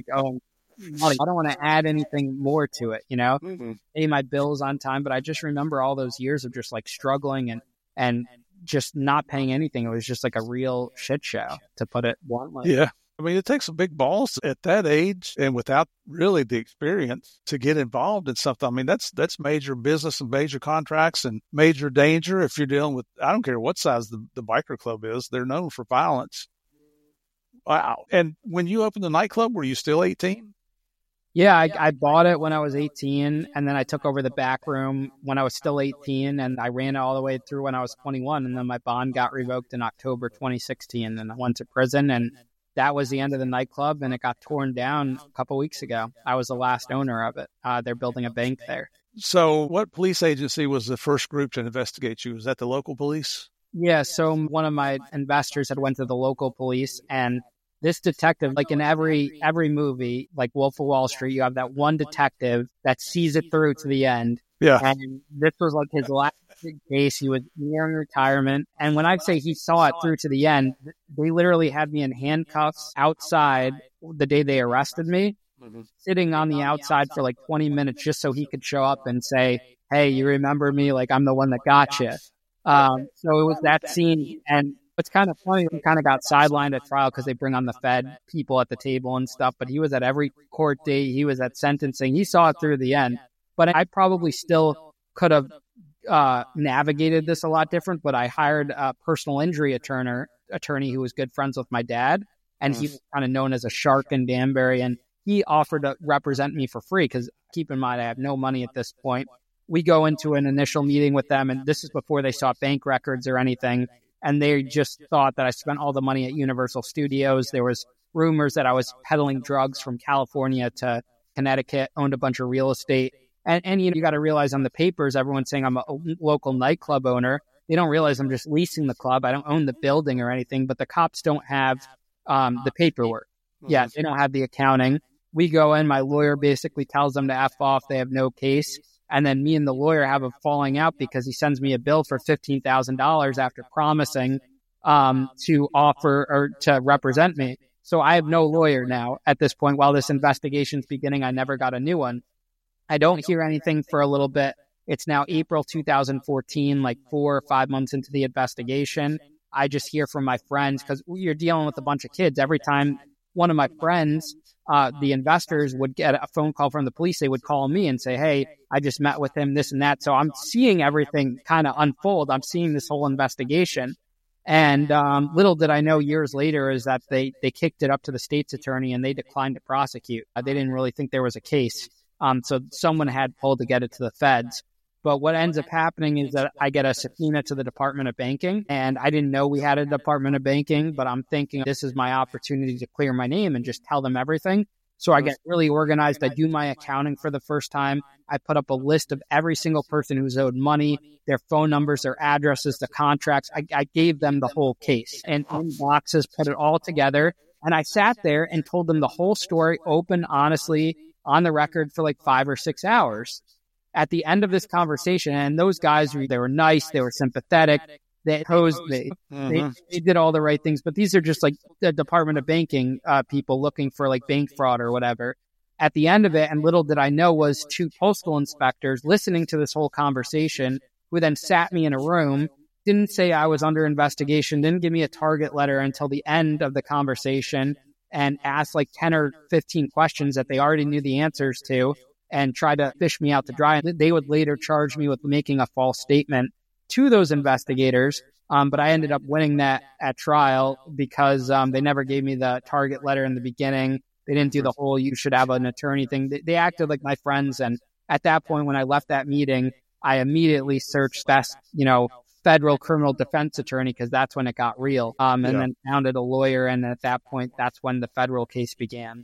I don't want to add anything more to it, pay my bills on time. But I just remember all those years of just struggling and just not paying anything. It was just a real shit show, to put it bluntly. Yeah. I mean, it takes some big balls at that age and without really the experience to get involved in something. I mean, that's major business and major contracts and major danger. If you're dealing with, I don't care what size the biker club is, they're known for violence. Wow. And when you opened the nightclub, were you still 18? Yeah, I bought it when I was 18, and then I took over the back room when I was still 18, and I ran it all the way through when I was 21, and then my bond got revoked in October 2016, and I went to prison, and that was the end of the nightclub, and it got torn down a couple weeks ago. I was the last owner of it. They're building a bank there. So what police agency was the first group to investigate you? Was that the local police? Yeah, so one of my investors had went to the local police, and this detective, like in every movie, like Wolf of Wall Street, you have that one detective that sees it through to the end. Yeah. And this was like his last big case. He was nearing retirement. And when I say he saw it through to the end, they literally had me in handcuffs outside the day they arrested me, sitting on the outside for like 20 minutes just so he could show up and say, hey, you remember me? Like, I'm the one that got you. So it was that scene. And it's kind of funny. He kind of got sidelined at trial because they bring on the Fed people at the table and stuff. But he was at every court date. He was at sentencing. He saw it through the end. But I probably still could have navigated this a lot different. But I hired a personal injury attorney who was good friends with my dad. And he was kind of known as a shark in Danbury. And he offered to represent me for free because keep in mind, I have no money at this point. We go into an initial meeting with them. And this is before they saw bank records or anything. And they just thought that I spent all the money at Universal Studios. There was rumors that I was peddling drugs from California to Connecticut, owned a bunch of real estate. And you got to realize on the papers, everyone's saying I'm a local nightclub owner. They don't realize I'm just leasing the club. I don't own the building or anything, but the cops don't have the paperwork. Yeah, they don't have the accounting. We go in, my lawyer basically tells them to F off. They have no case. And then me and the lawyer have a falling out because he sends me a bill for $15,000 after promising to offer or to represent me. So I have no lawyer now at this point. While this investigation's beginning, I never got a new one. I don't hear anything for a little bit. It's now April 2014, like 4 or 5 months into the investigation. I just hear from my friends because you're dealing with a bunch of kids. Every time one of my friends, the investors would get a phone call from the police, they would call me and say, hey, I just met with him, this and that. So I'm seeing everything kind of unfold. I'm seeing this whole investigation. And little did I know years later is that they kicked it up to the state's attorney and they declined to prosecute. They didn't really think there was a case. So someone had pulled to get it to the feds. But what ends up happening is that I get a subpoena to the Department of Banking, and I didn't know we had a Department of Banking, but I'm thinking this is my opportunity to clear my name and just tell them everything. So I get really organized. I do my accounting for the first time. I put up a list of every single person who's owed money, their phone numbers, their addresses, the contracts. I gave them the whole case and in boxes, put it all together. And I sat there and told them the whole story, open, honestly, on the record for like 5 or 6 hours. At the end of this conversation, and those guys, they were nice, they were sympathetic, they opposed me. They did all the right things, but these are just like the Department of Banking people looking for like bank fraud or whatever. At the end of it, and little did I know, was 2 postal inspectors listening to this whole conversation who then sat me in a room, didn't say I was under investigation, didn't give me a target letter until the end of the conversation, and asked like 10 or 15 questions that they already knew the answers to and tried to fish me out to dry. They would later charge me with making a false statement to those investigators. But I ended up winning that at trial because they never gave me the target letter in the beginning. They didn't do the whole you should have an attorney thing. They acted like my friends. And at that point, when I left that meeting, I immediately searched best, federal criminal defense attorney because that's when it got real. And then founded a lawyer. And at that point, that's when the federal case began.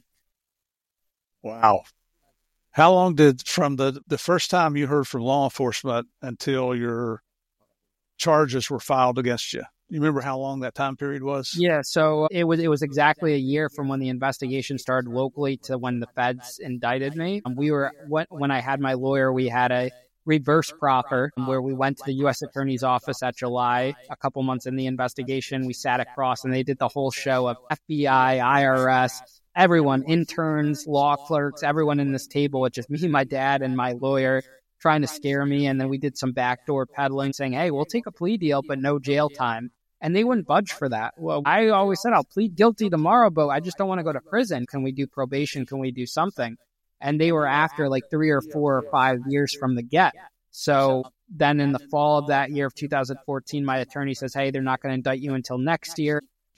Wow. How long did, from the first time you heard from law enforcement until your charges were filed against you? You remember how long that time period was? Yeah, so it was exactly a year from when the investigation started locally to when the feds indicted me. When I had my lawyer, we had a reverse proffer where we went to the U.S. Attorney's Office at July, a couple months in the investigation. We sat across and they did the whole show of FBI, IRS, everyone, interns, law clerks, everyone in this table. It's just me, my dad, and my lawyer trying to scare me. And then we did some backdoor peddling saying, hey, we'll take a plea deal, but no jail time. And they wouldn't budge for that. Well, I always said, I'll plead guilty tomorrow, but I just don't want to go to prison. Can we do probation? Can we do something? And they were after like 3 or 4 or 5 years from the get. So then in the fall of that year of 2014, my attorney says, hey, they're not going to indict you until next year.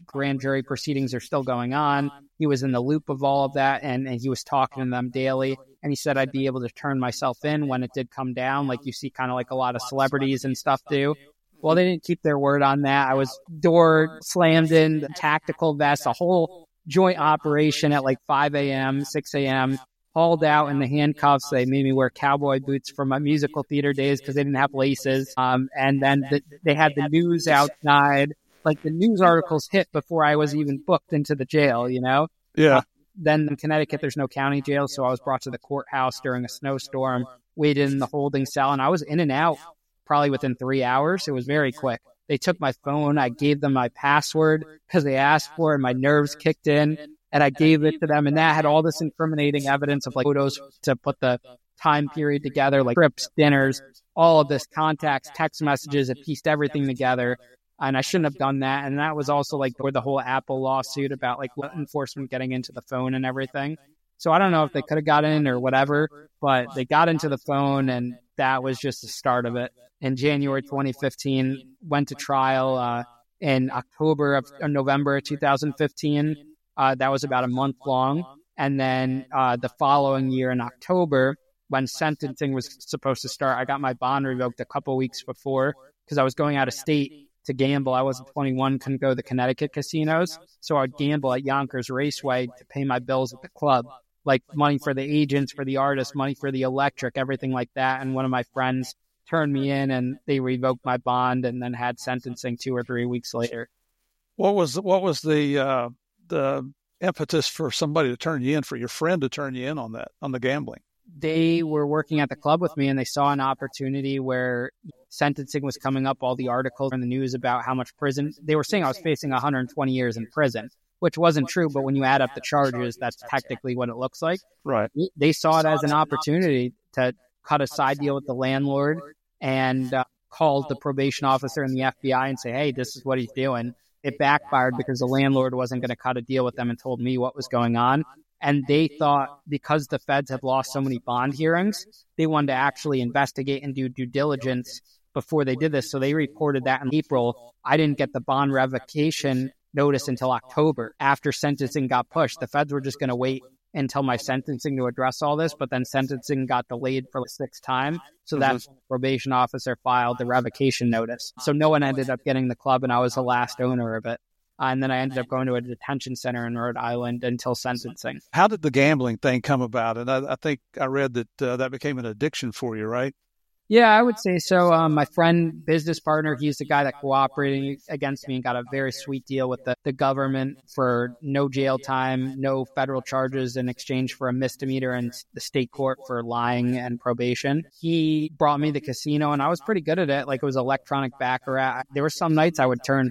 grand jury proceedings are still going on. He was in the loop of all of that, and he was talking to them daily. And he said I'd be able to turn myself in when it did come down, like you see kind of like a lot of celebrities and stuff do. Well, they didn't keep their word on that. I was door slammed in, tactical vest, a whole joint operation at like 5 a.m., 6 a.m., hauled out in the handcuffs. They made me wear cowboy boots from my musical theater days because they didn't have laces. And then they had the news outside. Like the news articles hit before I was even booked into the jail, you know? Yeah. Then in Connecticut, there's no county jail. So I was brought to the courthouse during a snowstorm, waited in the holding cell, and I was in and out probably within 3 hours. It was very quick. They took my phone. I gave them my password because they asked for it, and my nerves kicked in, and I gave it to them. And that had all this incriminating evidence of like photos to put the time period together, like trips, dinners, all of this, contacts, text messages. It pieced everything together. And I shouldn't have done that. And that was also like where the whole Apple lawsuit about like law enforcement getting into the phone and everything. So I don't know if they could have got in or whatever, but they got into the phone, and that was just the start of it. In January 2015, went to trial in November 2015. That was about a month long. And then the following year in October, when sentencing was supposed to start, I got my bond revoked a couple weeks before because I was going out of state to gamble. I wasn't 21, couldn't go to the Connecticut casinos. So I'd gamble at Yonkers Raceway to pay my bills at the club, like money for the agents, for the artists, money for the electric, everything like that. And one of my friends turned me in, and they revoked my bond and then had sentencing 2 or 3 weeks later. What was the impetus for somebody to turn you in, for your friend to turn you in on that, on the gambling? They were working at the club with me, and they saw an opportunity where sentencing was coming up, all the articles in the news about how much prison. They were saying I was facing 120 years in prison, which wasn't true. But when you add up the charges, that's technically what it looks like. Right. They saw it as an opportunity to cut a side deal with the landlord and called the probation officer and the FBI and say, hey, this is what he's doing. It backfired because the landlord wasn't going to cut a deal with them and told me what was going on. And they thought because the feds have lost so many bond hearings, they wanted to actually investigate and do due diligence before they did this. So they reported that in April. I didn't get the bond revocation notice until October. After sentencing got pushed, the feds were just going to wait until my sentencing to address all this, but then sentencing got delayed for the 6th time. So that's when the probation officer filed the revocation notice. So no one ended up getting the club, and I was the last owner of it. And then I ended up going to a detention center in Rhode Island until sentencing. How did the gambling thing come about? And I think I read that that became an addiction for you, right? Yeah, I would say so. My friend, business partner, he's the guy that cooperated against me and got a very sweet deal with the government for no jail time, no federal charges in exchange for a misdemeanor in the state court for lying and probation. He brought me the casino, and I was pretty good at it. Like, it was electronic baccarat. There were some nights I would turn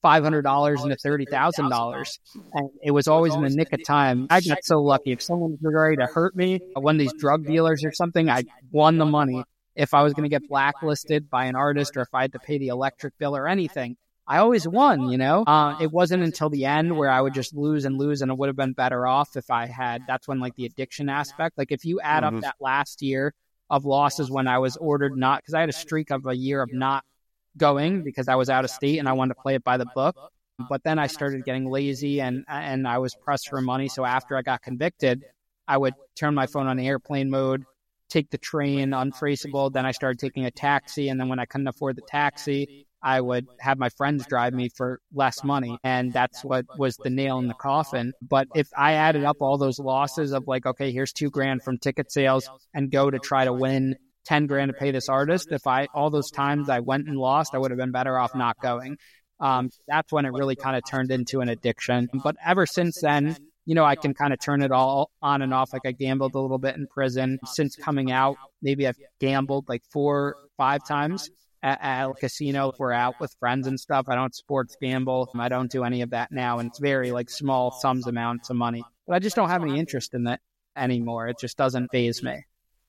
$500 into $30,000. And it was always in the nick of time. I got so lucky. If someone was ready to hurt me, one of these drug dealers or something, I won the money. If I was going to get blacklisted by an artist, or if I had to pay the electric bill or anything, I always won, you know? It wasn't until the end where I would just lose, and it would have been better off if I had. That's when, like, the addiction aspect, like if you add up that last year of losses when I was ordered not, because I had a streak of a year of not going because I was out of state and I wanted to play it by the book. But then I started getting lazy and I was pressed for money. So after I got convicted, I would turn my phone on airplane mode, take the train untraceable. Then I started taking a taxi. And then when I couldn't afford the taxi, I would have my friends drive me for less money. And that's what was the nail in the coffin. But if I added up all those losses of like, okay, here's $2,000 from ticket sales and go to try to win $10,000 to pay this artist. If all those times I went and lost, I would have been better off not going. That's when it really kind of turned into an addiction. But ever since then, you know, I can kind of turn it all on and off. Like, I gambled a little bit in prison. Since coming out, maybe I've gambled like 4 or 5 times at a casino. If we're out with friends and stuff, I don't sports gamble. I don't do any of that now. And it's very like small sums amounts of money. But I just don't have any interest in that anymore. It just doesn't faze me.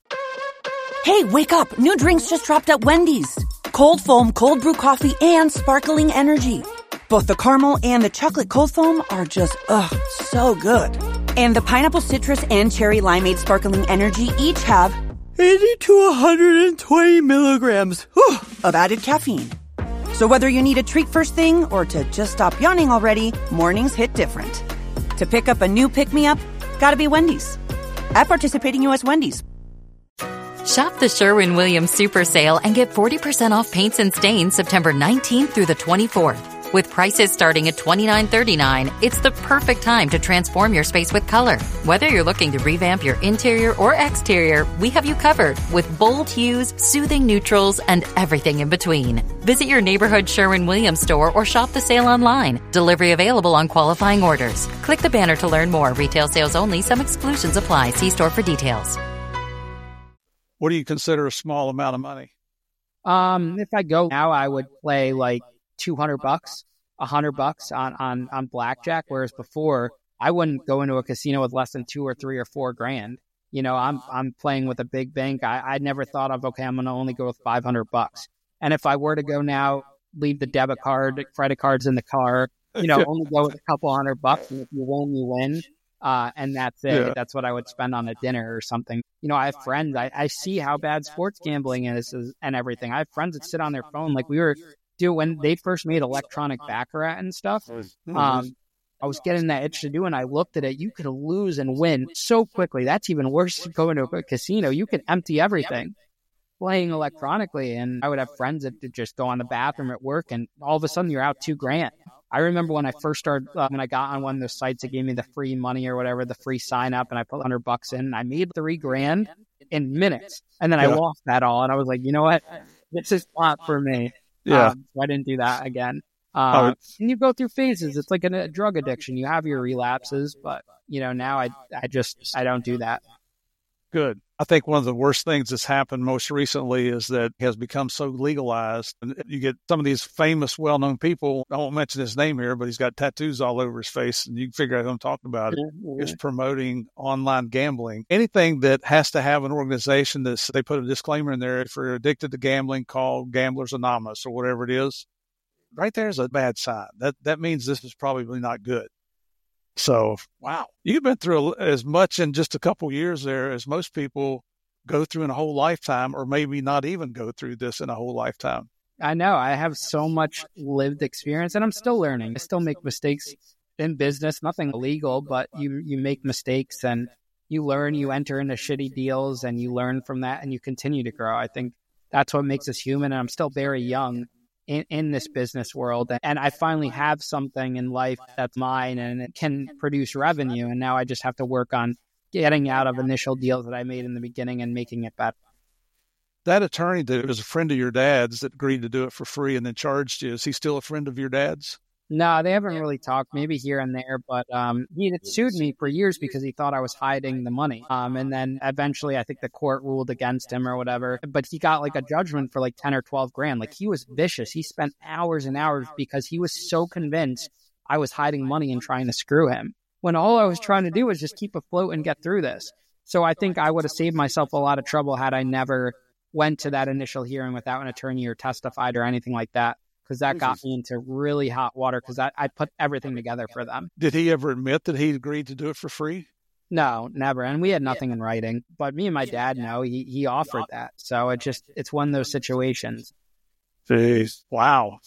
Hey, wake up. New drinks just dropped at Wendy's. Cold foam, cold brew coffee, and sparkling energy. Both the caramel and the chocolate cold foam are just, so good. And the pineapple citrus and cherry limeade sparkling energy each have 80 to 120 milligrams of added caffeine. So whether you need a treat first thing or to just stop yawning already, mornings hit different. To pick up a new pick-me-up, gotta be Wendy's. At participating U.S. Wendy's. Shop the Sherwin-Williams Super Sale and get 40% off paints and stains September 19th through the 24th. With prices starting at $29.39, it's the perfect time to transform your space with color. Whether you're looking to revamp your interior or exterior, we have you covered with bold hues, soothing neutrals, and everything in between. Visit your neighborhood Sherwin-Williams store or shop the sale online. Delivery available on qualifying orders. Click the banner to learn more. Retail sales only. Some exclusions apply. See store for details. What do you consider a small amount of money? If I go now, I would play like $200, $100 on blackjack. Whereas before, I wouldn't go into a casino with less than $2 or $3 or $4 grand. You know, I'm playing with a big bank. I never thought of, okay, I'm going to only go with $500. And if I were to go now, leave the debit card, credit cards in the car, you know, only go with a couple $100. And if you win, you win. And that's it. Yeah. That's what I would spend on a dinner or something. You know, I have friends. I see how bad sports gambling is and everything. I have friends that sit on their phone. Like we were doing when they first made electronic baccarat and stuff. I was getting that itch to do, and I looked at it. You could lose and win so quickly. That's even worse than going to a casino. You could empty everything playing electronically. And I would have friends that would just go on the bathroom at work, and all of a sudden you're out $2 grand. I remember when I first started, when I got on one of those sites that gave me the free money or whatever, the free sign up, and I put $100 in, and I made $3 grand in minutes. And then I lost that all. And I was like, you know what? This is not for me. So I didn't do that again. And you go through phases. It's like a drug addiction. You have your relapses, but you know, now I don't do that. Good. I think one of the worst things that's happened most recently is that it has become so legalized. And you get some of these famous, well-known people. I won't mention his name here, but he's got tattoos all over his face, and you can figure out who I'm talking about. Is promoting online gambling. Anything that has to have an organization that they put a disclaimer in there, if you're addicted to gambling, call Gamblers Anonymous or whatever it is. Right there is a bad sign. That means this is probably not good. So, wow, you've been through as much in just a couple years there as most people go through in a whole lifetime, or maybe not even go through this in a whole lifetime. I know. I have so much lived experience, and I'm still learning. I still make mistakes in business, nothing illegal, but you make mistakes and you learn, you enter into shitty deals, and you learn from that, and you continue to grow. I think that's what makes us human, and I'm still very young in this business world. And I finally have something in life that's mine and it can produce revenue. And now I just have to work on getting out of initial deals that I made in the beginning and making it better. That attorney that was a friend of your dad's that agreed to do it for free and then charged you, is he still a friend of your dad's? No, they haven't really talked, maybe here and there, but he had sued me for years because he thought I was hiding the money. And then eventually I think the court ruled against him or whatever, but he got like a judgment for like 10 or 12 grand. Like he was vicious. He spent hours and hours because he was so convinced I was hiding money and trying to screw him, when all I was trying to do was just keep afloat and get through this. So I think I would have saved myself a lot of trouble had I never went to that initial hearing without an attorney or testified or anything like that. Because that got me into really hot water because I put everything together for them. Did he ever admit that he agreed to do it for free? No, never. And we had nothing in writing. But me and my dad know he offered that. So it's one of those situations. Jeez. Wow.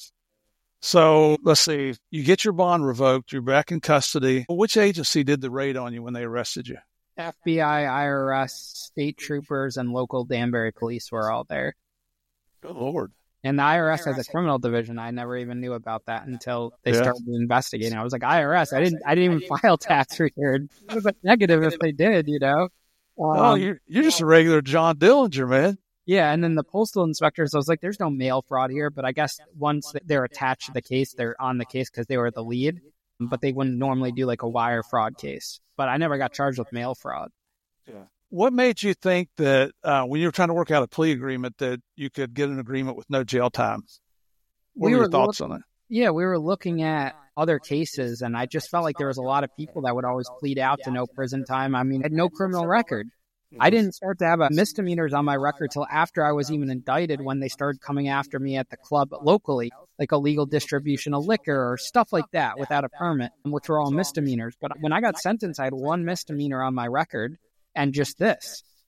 So let's see. You get your bond revoked. You're back in custody. Which agency did the raid on you when they arrested you? FBI, IRS, state troopers, and local Danbury police were all there. Good Lord. And the IRS has a criminal division. I never even knew about that until they started investigating. I was like, IRS, I didn't even file tax return. It was a negative if they did, you know. You're just a regular John Dillinger, man. Yeah, and then the postal inspectors, I was like, there's no mail fraud here. But I guess once they're attached to the case, they're on the case because they were the lead. But they wouldn't normally do like a wire fraud case. But I never got charged with mail fraud. Yeah. What made you think that when you were trying to work out a plea agreement that you could get an agreement with no jail time? What were your thoughts on it? Yeah, we were looking at other cases, and I just felt like there was a lot of people that would always plead out to no prison time. I mean, I had no criminal record. I didn't start to have misdemeanors on my record till after I was even indicted, when they started coming after me at the club locally, like illegal distribution of liquor or stuff like that without a permit, which were all misdemeanors. But when I got sentenced, I had one misdemeanor on my record. And just this.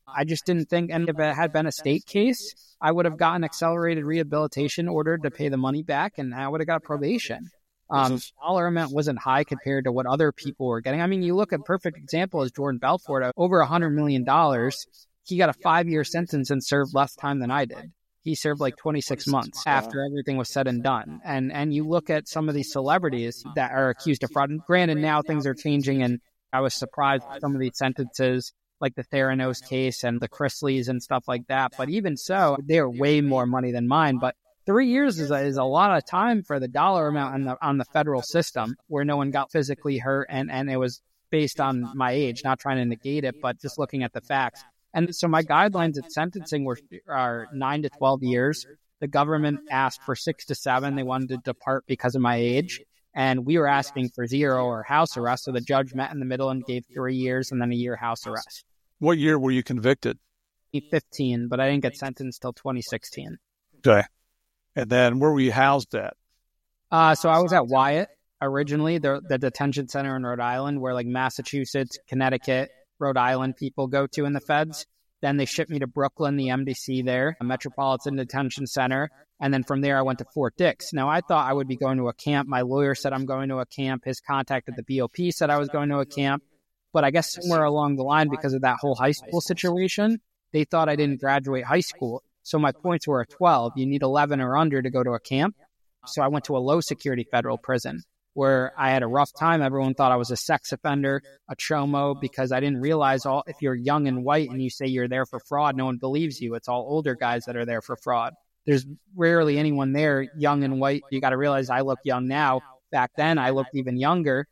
I just didn't think, and if it had been a state case, I would have gotten accelerated rehabilitation ordered to pay the money back, and I would have got probation. Dollar amount wasn't high compared to what other people were getting. I mean, you look at perfect example is Jordan Belfort, over $100 million. He got a 5-year sentence and served less time than I did. He served like 26 months after everything was said and done. And you look at some of these celebrities that are accused of fraud. And granted, now things are changing, and I was surprised at some of these sentences, like the Theranos case and the Chrisleys and stuff like that. But even so, they're way more money than mine. But 3 years is a lot of time for the dollar amount on the federal system where no one got physically hurt. And it was based on my age, not trying to negate it, but just looking at the facts. And so my guidelines at sentencing are 9 to 12 years. The government asked for 6 to 7. They wanted to depart because of my age. And we were asking for 0 or house arrest. So the judge met in the middle and gave 3 years and then a year house arrest. What year were you convicted? 2015, but I didn't get sentenced till 2016. Okay. And then where were you housed at? So I was at Wyatt originally, the detention center in Rhode Island, where like Massachusetts, Connecticut, Rhode Island people go to in the feds. Then they shipped me to Brooklyn, the MDC there, a Metropolitan Detention Center. And then from there, I went to Fort Dix. Now, I thought I would be going to a camp. My lawyer said I'm going to a camp. His contact at the BOP said I was going to a camp. But I guess somewhere along the line, because of that whole high school situation, they thought I didn't graduate high school. So my points were a 12. You need 11 or under to go to a camp. So I went to a low security federal prison where I had a rough time. Everyone thought I was a sex offender, a chomo, because I didn't realize if you're young and white and you say you're there for fraud, no one believes you. It's all older guys that are there for fraud. There's rarely anyone there young and white. You got to realize I look young now. Back then, I looked even younger.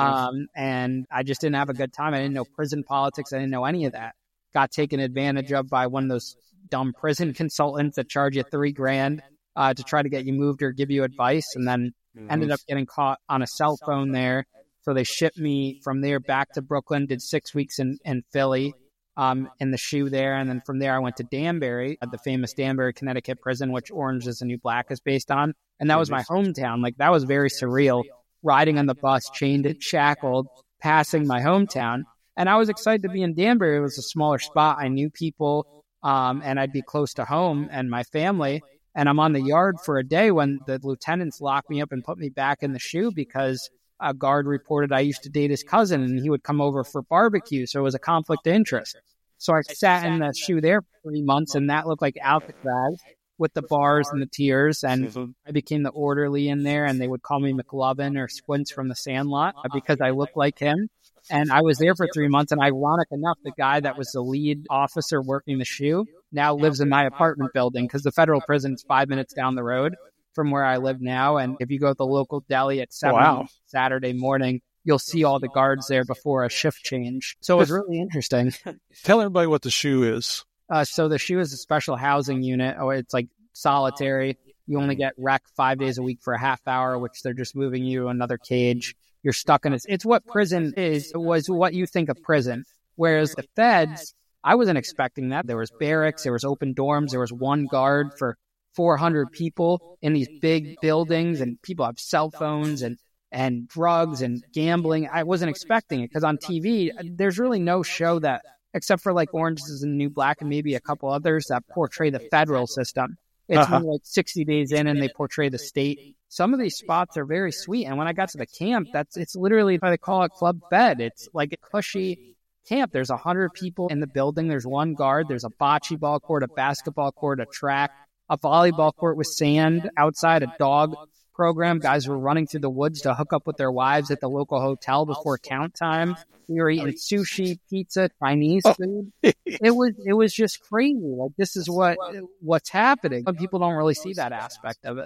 And I just didn't have a good time. I didn't know prison politics. I didn't know any of that. Got taken advantage of by one of those dumb prison consultants that charge you $3,000 to try to get you moved or give you advice, and then ended up getting caught on a cell phone there. So they shipped me from there back to Brooklyn, did 6 weeks in Philly in the SHU there. And then from there, I went to Danbury, the famous Danbury, Connecticut prison, which Orange is the New Black is based on. And that was my hometown. Like, that was very surreal, riding on the bus, chained and shackled, passing my hometown. And I was excited to be in Danbury. It was a smaller spot. I knew people, and I'd be close to home and my family. And I'm on the yard for a day when the lieutenants locked me up and put me back in the SHU because a guard reported I used to date his cousin and he would come over for barbecue. So it was a conflict of interest. So I sat in the SHU there for 3 months, and that looked like Alcatraz with the bars and the tiers. And I became the orderly in there, and they would call me McLovin or Squints from the Sandlot because I looked like him. And I was there for 3 months. And ironic enough, the guy that was the lead officer working the SHU now lives in my apartment building because the federal prison's 5 minutes down the road from where I live now. And if you go to the local deli at 7 Saturday morning, you'll see all the guards there before a shift change. So it was really interesting. Tell everybody what the SHU is. So the SHU is a special housing unit. It's like solitary. You only get rec 5 days a week for a half hour, which they're just moving you to another cage. You're stuck in it. It's what prison is, was what you think of prison. Whereas the feds, I wasn't expecting that. There was barracks, there was open dorms, there was one guard for 400 people in these big buildings, and people have cell phones and drugs and gambling. I wasn't expecting it because on TV, there's really no show that, except for like Orange is the New Black and maybe a couple others that portray the federal system. It's more like 60 days in and they portray the state. Some of these spots are very sweet. And when I got to the camp, it's literally, they call it Club Fed. It's like a cushy camp. There's 100 people in the building. There's one guard. There's a bocce ball court, a basketball court, a track, a volleyball court with sand outside, a dog program. Guys were running through the woods to hook up with their wives at the local hotel before count time. We were eating sushi, pizza, Chinese food. It was just crazy. Like, this is what's happening. But people don't really see that aspect of it.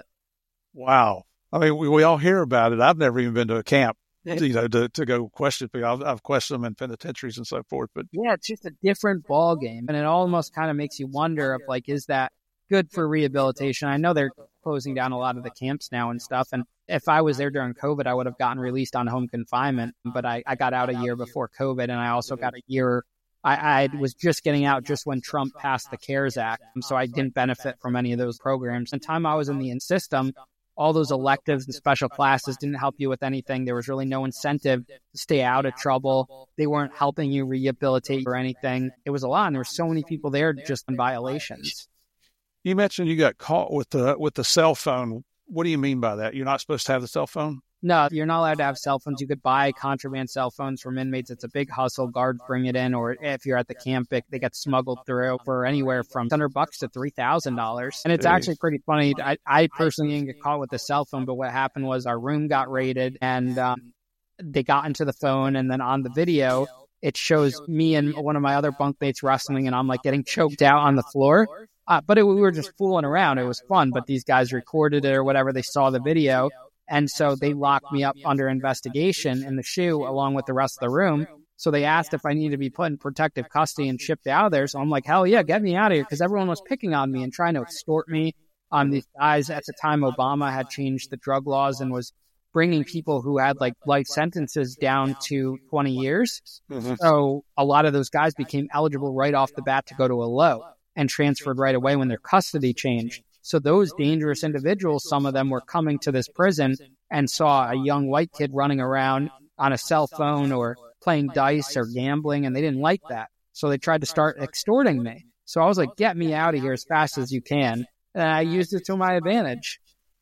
Wow. I mean, we all hear about it. I've never even been to a camp, to go question people. I've questioned them in penitentiaries and so forth. But yeah, it's just a different ball game. And it almost kind of makes you wonder of, like, is that good for rehabilitation? I know they're closing down a lot of the camps now and stuff. And if I was there during COVID, I would have gotten released on home confinement. But I got out a year before COVID, and I also got a year. I was just getting out just when Trump passed the CARES Act. So I didn't benefit from any of those programs. The time I was in the system, all those electives and special classes didn't help you with anything. There was really no incentive to stay out of trouble. They weren't helping you rehabilitate or anything. It was a lot, and there were so many people there just in violations. You mentioned you got caught with the cell phone. What do you mean by that? You're not supposed to have the cell phone? No, you're not allowed to have cell phones. You could buy contraband cell phones from inmates. It's a big hustle. Guards bring it in, or if you're at the camp, they get smuggled through for anywhere from $100 to $3,000. And it's actually pretty funny. I personally didn't get caught with the cell phone, but what happened was our room got raided, and they got into the phone, and then on the video, it shows me and one of my other bunkmates wrestling, and I'm like getting choked out on the floor. But we were just fooling around. It was fun, but these guys recorded it or whatever. They saw the video. And so they locked me up under investigation in the SHU along with the rest of the room. So they asked if I needed to be put in protective custody and shipped out of there. So I'm like, hell yeah, get me out of here, because everyone was picking on me and trying to extort me. These guys at the time, Obama had changed the drug laws and was bringing people who had like life sentences down to 20 years. So a lot of those guys became eligible right off the bat to go to a low and transferred right away when their custody changed. So those dangerous individuals, some of them were coming to this prison and saw a young white kid running around on a cell phone or playing dice or gambling, and they didn't like that. So they tried to start extorting me. So I was like, get me out of here as fast as you can. And I used it to my advantage.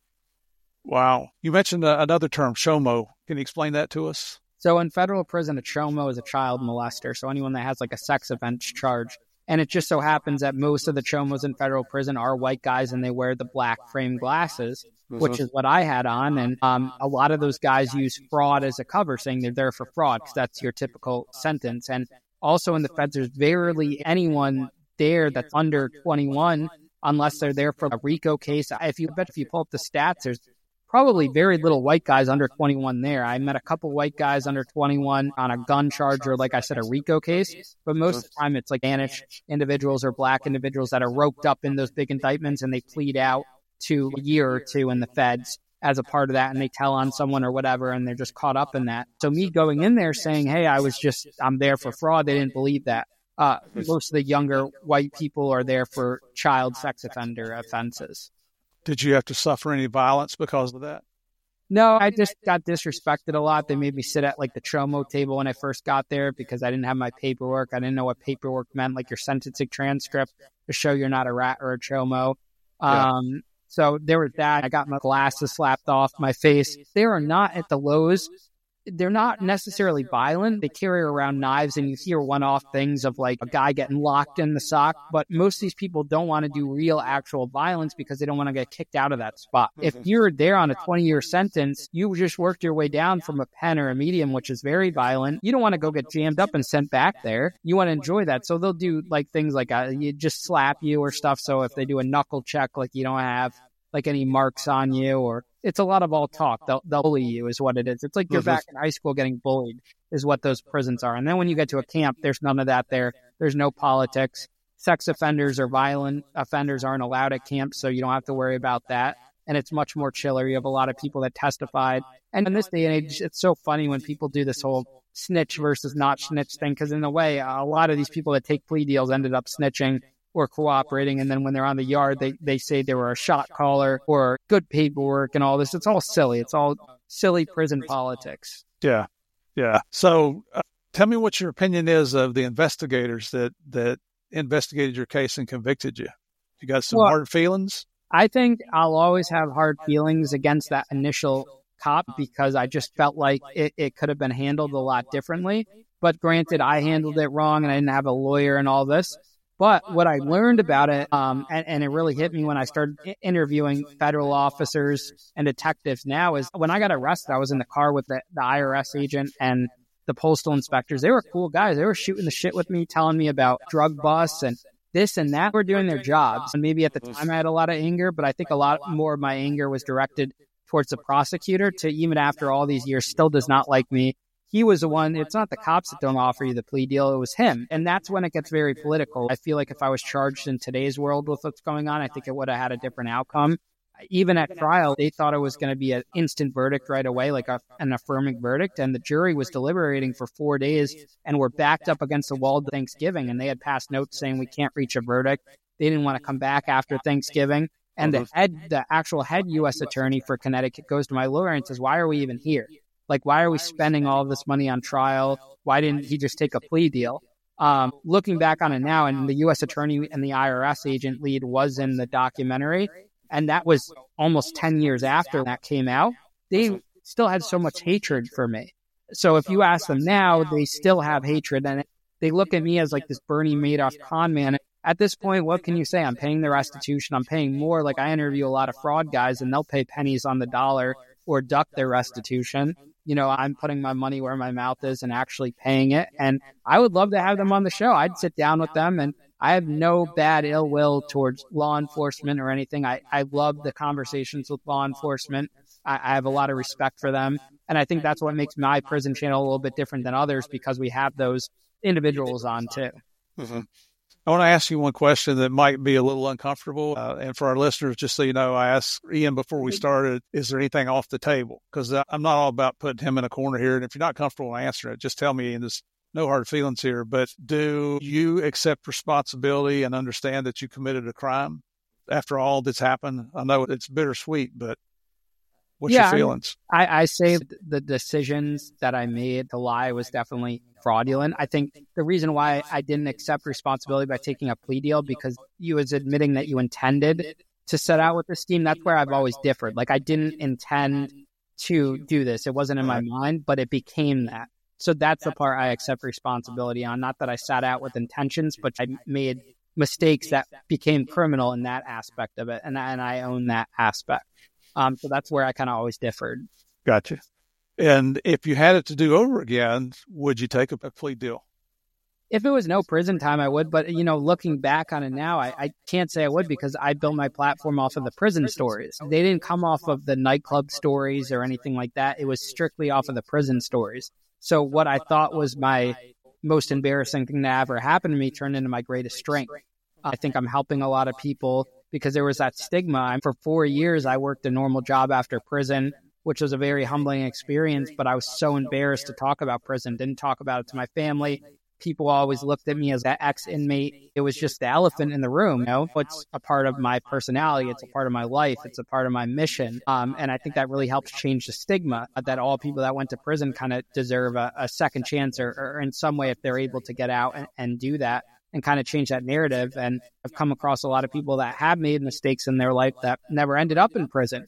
Wow. You mentioned another term, chomo. Can you explain that to us? So in federal prison, a chomo is a child molester. So anyone that has like a sex offense charge. And it just so happens that most of the chomos in federal prison are white guys, and they wear the black frame glasses, which is what I had on. And a lot of those guys use fraud as a cover, saying they're there for fraud, because that's your typical sentence. And also in the feds, there's rarely anyone there that's under 21 unless they're there for a RICO case. If you pull up the stats, there's probably very little white guys under 21 there. I met a couple white guys under 21 on a gun charge or, like I said, a RICO case. But most of the time it's like Spanish individuals or black individuals that are roped up in those big indictments, and they plead out to a year or two in the feds as a part of that, and they tell on someone or whatever, and they're just caught up in that. So me going in there saying, hey, I'm there for fraud, they didn't believe that. Most of the younger white people are there for child sex offender offenses. Did you have to suffer any violence because of that? No, I just got disrespected a lot. They made me sit at like the chomo table when I first got there because I didn't have my paperwork. I didn't know what paperwork meant, like your sentencing transcript to show you're not a rat or a chomo. Yeah. So there was that. I got my glasses slapped off my face. They are not at the lows. They're not necessarily violent. They carry around knives, and you hear one-off things of like a guy getting locked in the sock. But most of these people don't want to do real actual violence because they don't want to get kicked out of that spot. If you're there on a 20-year sentence, you just worked your way down from a pen or a medium, which is very violent. You don't want to go get jammed up and sent back there. You want to enjoy that. So they'll do like things like you just slap you or stuff. So if they do a knuckle check, like you don't have like any marks on you, or it's a lot of all talk. They'll bully you is what it is. It's like you're back in high school getting bullied is what those prisons are. And then when you get to a camp, there's none of that there. There's no politics. Sex offenders or violent offenders aren't allowed at camp, so you don't have to worry about that. And it's much more chiller. You have a lot of people that testified. And in this day and age, it's so funny when people do this whole snitch versus not snitch thing, because in a way, a lot of these people that take plea deals ended up snitching or cooperating, and then when they're on the yard, they say they were a shot caller or good paperwork and all this. It's all silly. It's all silly prison politics. Yeah. So tell me what your opinion is of the investigators that investigated your case and convicted you. You got some hard feelings? I think I'll always have hard feelings against that initial cop because I just felt like it could have been handled a lot differently. But granted, I handled it wrong and I didn't have a lawyer and all this. But what I learned about it, and it really hit me when I started interviewing federal officers and detectives now, is when I got arrested, I was in the car with the IRS agent and the postal inspectors. They were cool guys. They were shooting the shit with me, telling me about drug busts and this and that. We're doing their jobs. And maybe at the time I had a lot of anger, but I think a lot more of my anger was directed towards the prosecutor, to even after all these years still does not like me. He was the one. It's not the cops that don't offer you the plea deal. It was him. And that's when it gets very political. I feel like if I was charged in today's world with what's going on, I think it would have had a different outcome. Even at trial, they thought it was going to be an instant verdict right away, like an affirming verdict. And the jury was deliberating for 4 days and were backed up against the wall to Thanksgiving. And they had passed notes saying we can't reach a verdict. They didn't want to come back after Thanksgiving. And the actual head U.S. attorney for Connecticut goes to my lawyer and says, why are we even here? Like, why are we spending all this money on trial? Why didn't he just take a plea deal? Looking back on it now, and the U.S. attorney and the IRS agent lead was in the documentary, and that was almost 10 years after that came out, they still had so much hatred for me. So if you ask them now, they still have hatred, and they look at me as like this Bernie Madoff con man. At this point, what can you say? I'm paying the restitution. I'm paying more. Like, I interview a lot of fraud guys, and they'll pay pennies on the dollar or duck their restitution. You know, I'm putting my money where my mouth is and actually paying it. And I would love to have them on the show. I'd sit down with them, and I have no bad ill will towards law enforcement or anything. I love the conversations with law enforcement. I have a lot of respect for them. And I think that's what makes my prison channel a little bit different than others, because we have those individuals on too. Mm-hmm. I want to ask you one question that might be a little uncomfortable. And for our listeners, just so you know, I asked Ian before we started, is there anything off the table? Because I'm not all about putting him in a corner here. And if you're not comfortable answering it, just tell me, and there's no hard feelings here. But do you accept responsibility and understand that you committed a crime after all that's happened? I know it's bittersweet, but what's your feelings? I say the decisions that I made to lie was definitely fraudulent. I think the reason why I didn't accept responsibility by taking a plea deal, because you was admitting that you intended to set out with this scheme. That's where I've always differed. Like, I didn't intend to do this. It wasn't in my mind, but it became that. So that's the part I accept responsibility on. Not that I sat out with intentions, but I made mistakes that became criminal in that aspect of it. And I own that aspect. So that's where I kind of always differed. Gotcha. And if you had it to do over again, would you take a plea deal? If it was no prison time, I would. But, you know, looking back on it now, I can't say I would, because I built my platform off of the prison stories. They didn't come off of the nightclub stories or anything like that. It was strictly off of the prison stories. So what I thought was my most embarrassing thing that ever happened to me turned into my greatest strength. I think I'm helping a lot of people, because there was that stigma. For 4 years, I worked a normal job after prison, which was a very humbling experience, but I was so embarrassed to talk about prison, didn't talk about it to my family. People always looked at me as that ex-inmate. It was just the elephant in the room. You know, it's a part of my personality. It's a part of my life. It's a part of my mission. And I think that really helps change the stigma that all people that went to prison kind of deserve a second chance, or in some way, if they're able to get out and do that, and kind of change that narrative. And I've come across a lot of people that have made mistakes in their life that never ended up in prison.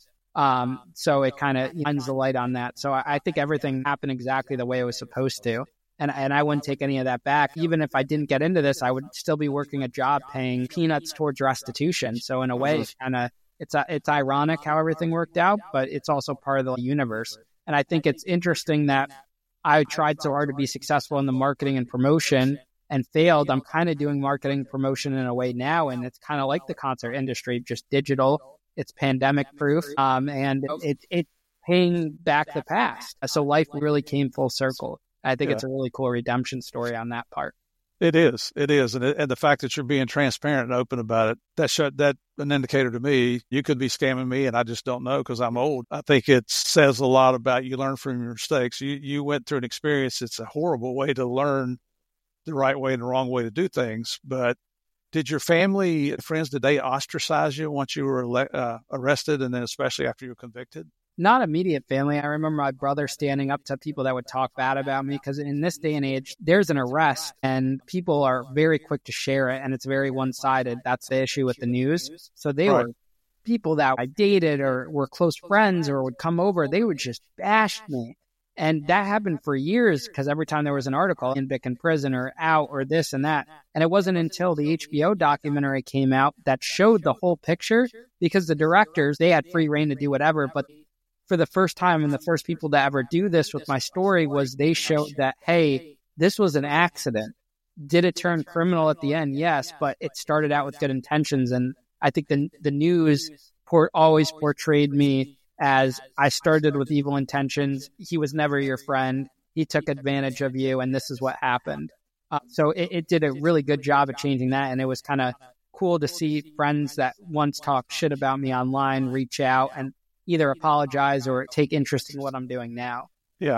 So it kind of shines the light on that. So I think everything happened exactly the way it was supposed to. And I wouldn't take any of that back. Even if I didn't get into this, I would still be working a job paying peanuts towards restitution. So in a way, kind of, it's ironic how everything worked out, but it's also part of the universe. And I think it's interesting that I tried so hard to be successful in the marketing and promotion and failed. I'm kind of doing marketing and promotion in a way now, and it's kind of like the concert industry, just digital. It's pandemic proof, and it's paying back the past. So life really came full circle. I think it's a really cool redemption story on that part. It is. And the fact that you're being transparent and open about it, that's an indicator to me. You could be scamming me, and I just don't know because I'm old. I think it says a lot about you learn from your mistakes. You went through an experience. It's a horrible way to learn the right way and the wrong way to do things. But did your family and friends, did they ostracize you once you were arrested, and then especially after you were convicted? Not immediate family. I remember my brother standing up to people that would talk bad about me, because in this day and age, there's an arrest and people are very quick to share it, and it's very one-sided. That's the issue with the news. So they were people that I dated or were close friends or would come over, they would just bash me. And that happened for years, because every time there was an article, Invic in prison or out or this and that. And it wasn't until the HBO documentary came out that showed the whole picture, because the directors, they had free reign to do whatever. But for the first time, and the first people to ever do this with my story, was they showed that, hey, this was an accident. Did it turn criminal at the end? Yes, but it started out with good intentions. And I think the news always portrayed me as I started with evil intentions. He was never your friend. He took advantage of you, and this is what happened. So it did a really good job of changing that, and it was kind of cool to see friends that once talked shit about me online reach out and either apologize or take interest in what I'm doing now. Yeah.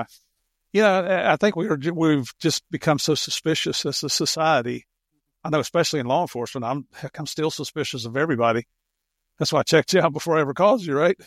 Yeah, I think we've just become so suspicious as a society. I know, especially in law enforcement, I'm still suspicious of everybody. That's why I checked you out before I ever called you, right?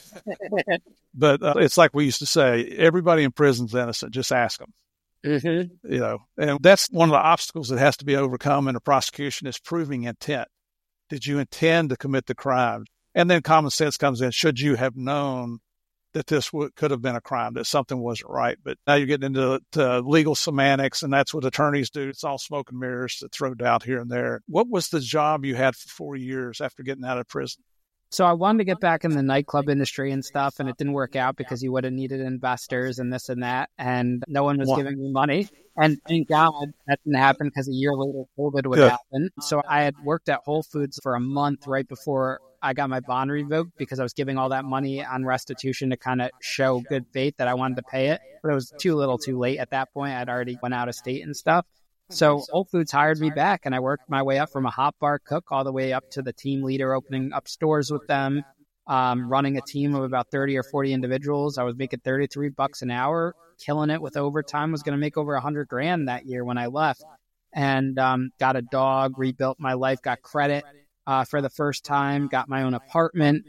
But it's like we used to say, everybody in prison's innocent. Just ask them. Mm-hmm. You know, and that's one of the obstacles that has to be overcome in a prosecution is proving intent. Did you intend to commit the crime? And then common sense comes in. Should you have known that this could have been a crime, that something wasn't right? But now you're getting into legal semantics, and that's what attorneys do. It's all smoke and mirrors to throw doubt here and there. What was the job you had for 4 years after getting out of prison? So I wanted to get back in the nightclub industry and stuff, and it didn't work out because you would have needed investors and this and that, and no one was giving me money. And thank God that didn't happen because a year later COVID would happen. So I had worked at Whole Foods for a month right before I got my bond revoked because I was giving all that money on restitution to kind of show good faith that I wanted to pay it. But it was too little too late at that point. I'd already went out of state and stuff. So Whole Foods hired me back, and I worked my way up from a hot bar cook all the way up to the team leader, opening up stores with them, running a team of about 30 or 40 individuals. I was making $33 an hour, killing it with overtime. Was going to make over $100,000 that year when I left, and got a dog, rebuilt my life, got credit for the first time, got my own apartment,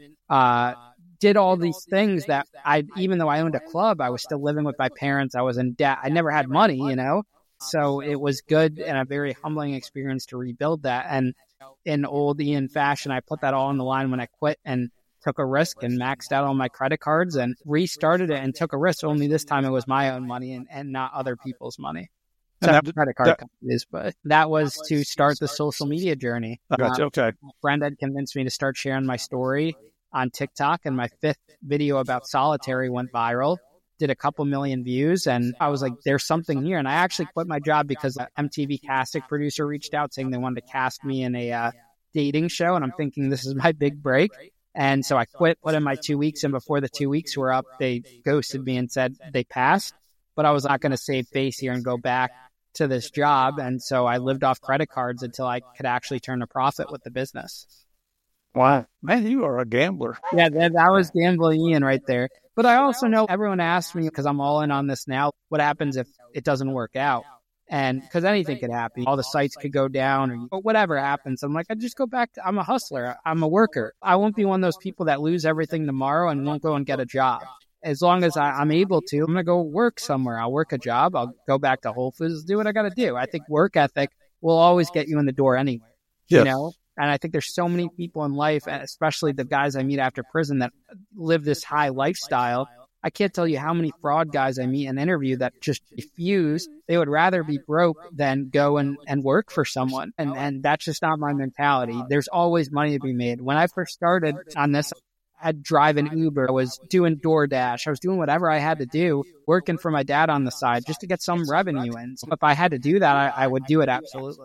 did all these things that even though I owned a club, I was still living with my parents. I was in debt. I never had money, you know. So it was good and a very humbling experience to rebuild that. And in old Ian fashion, I put that all on the line when I quit and took a risk and maxed out all my credit cards and restarted it and took a risk. Only this time it was my own money and not other people's money. Credit card companies, but that was to start the social media journey. Gotcha. Okay. A friend had convinced me to start sharing my story on TikTok, and my 5th video about solitary went viral. Did a couple million views, and I was like, there's something here. And I actually quit my job because an MTV casting producer reached out saying they wanted to cast me in a dating show, and I'm thinking this is my big break. And so I quit, put in my 2 weeks, and before the 2 weeks were up, they ghosted me and said they passed. But I was not going to save face here and go back to this job, and so I lived off credit cards until I could actually turn a profit with the business. Wow. Man, you are a gambler. Yeah, that was gambling Ian right there. But I also know everyone asks me, because I'm all in on this now, what happens if it doesn't work out? And because anything could happen. All the sites could go down or whatever happens. I'm like, I just go back to, I'm a hustler. I'm a worker. I won't be one of those people that lose everything tomorrow and won't go and get a job. As long as I'm able to, I'm going to go work somewhere. I'll work a job. I'll go back to Whole Foods, do what I got to do. I think work ethic will always get you in the door anyway. Yes. You know? And I think there's so many people in life, especially the guys I meet after prison, that live this high lifestyle. I can't tell you how many fraud guys I meet and interview that just refuse. They would rather be broke than go and work for someone. And that's just not my mentality. There's always money to be made. When I first started on this, I'd drive an Uber. I was doing DoorDash. I was doing whatever I had to do, working for my dad on the side just to get some revenue in. So if I had to do that, I would do it absolutely.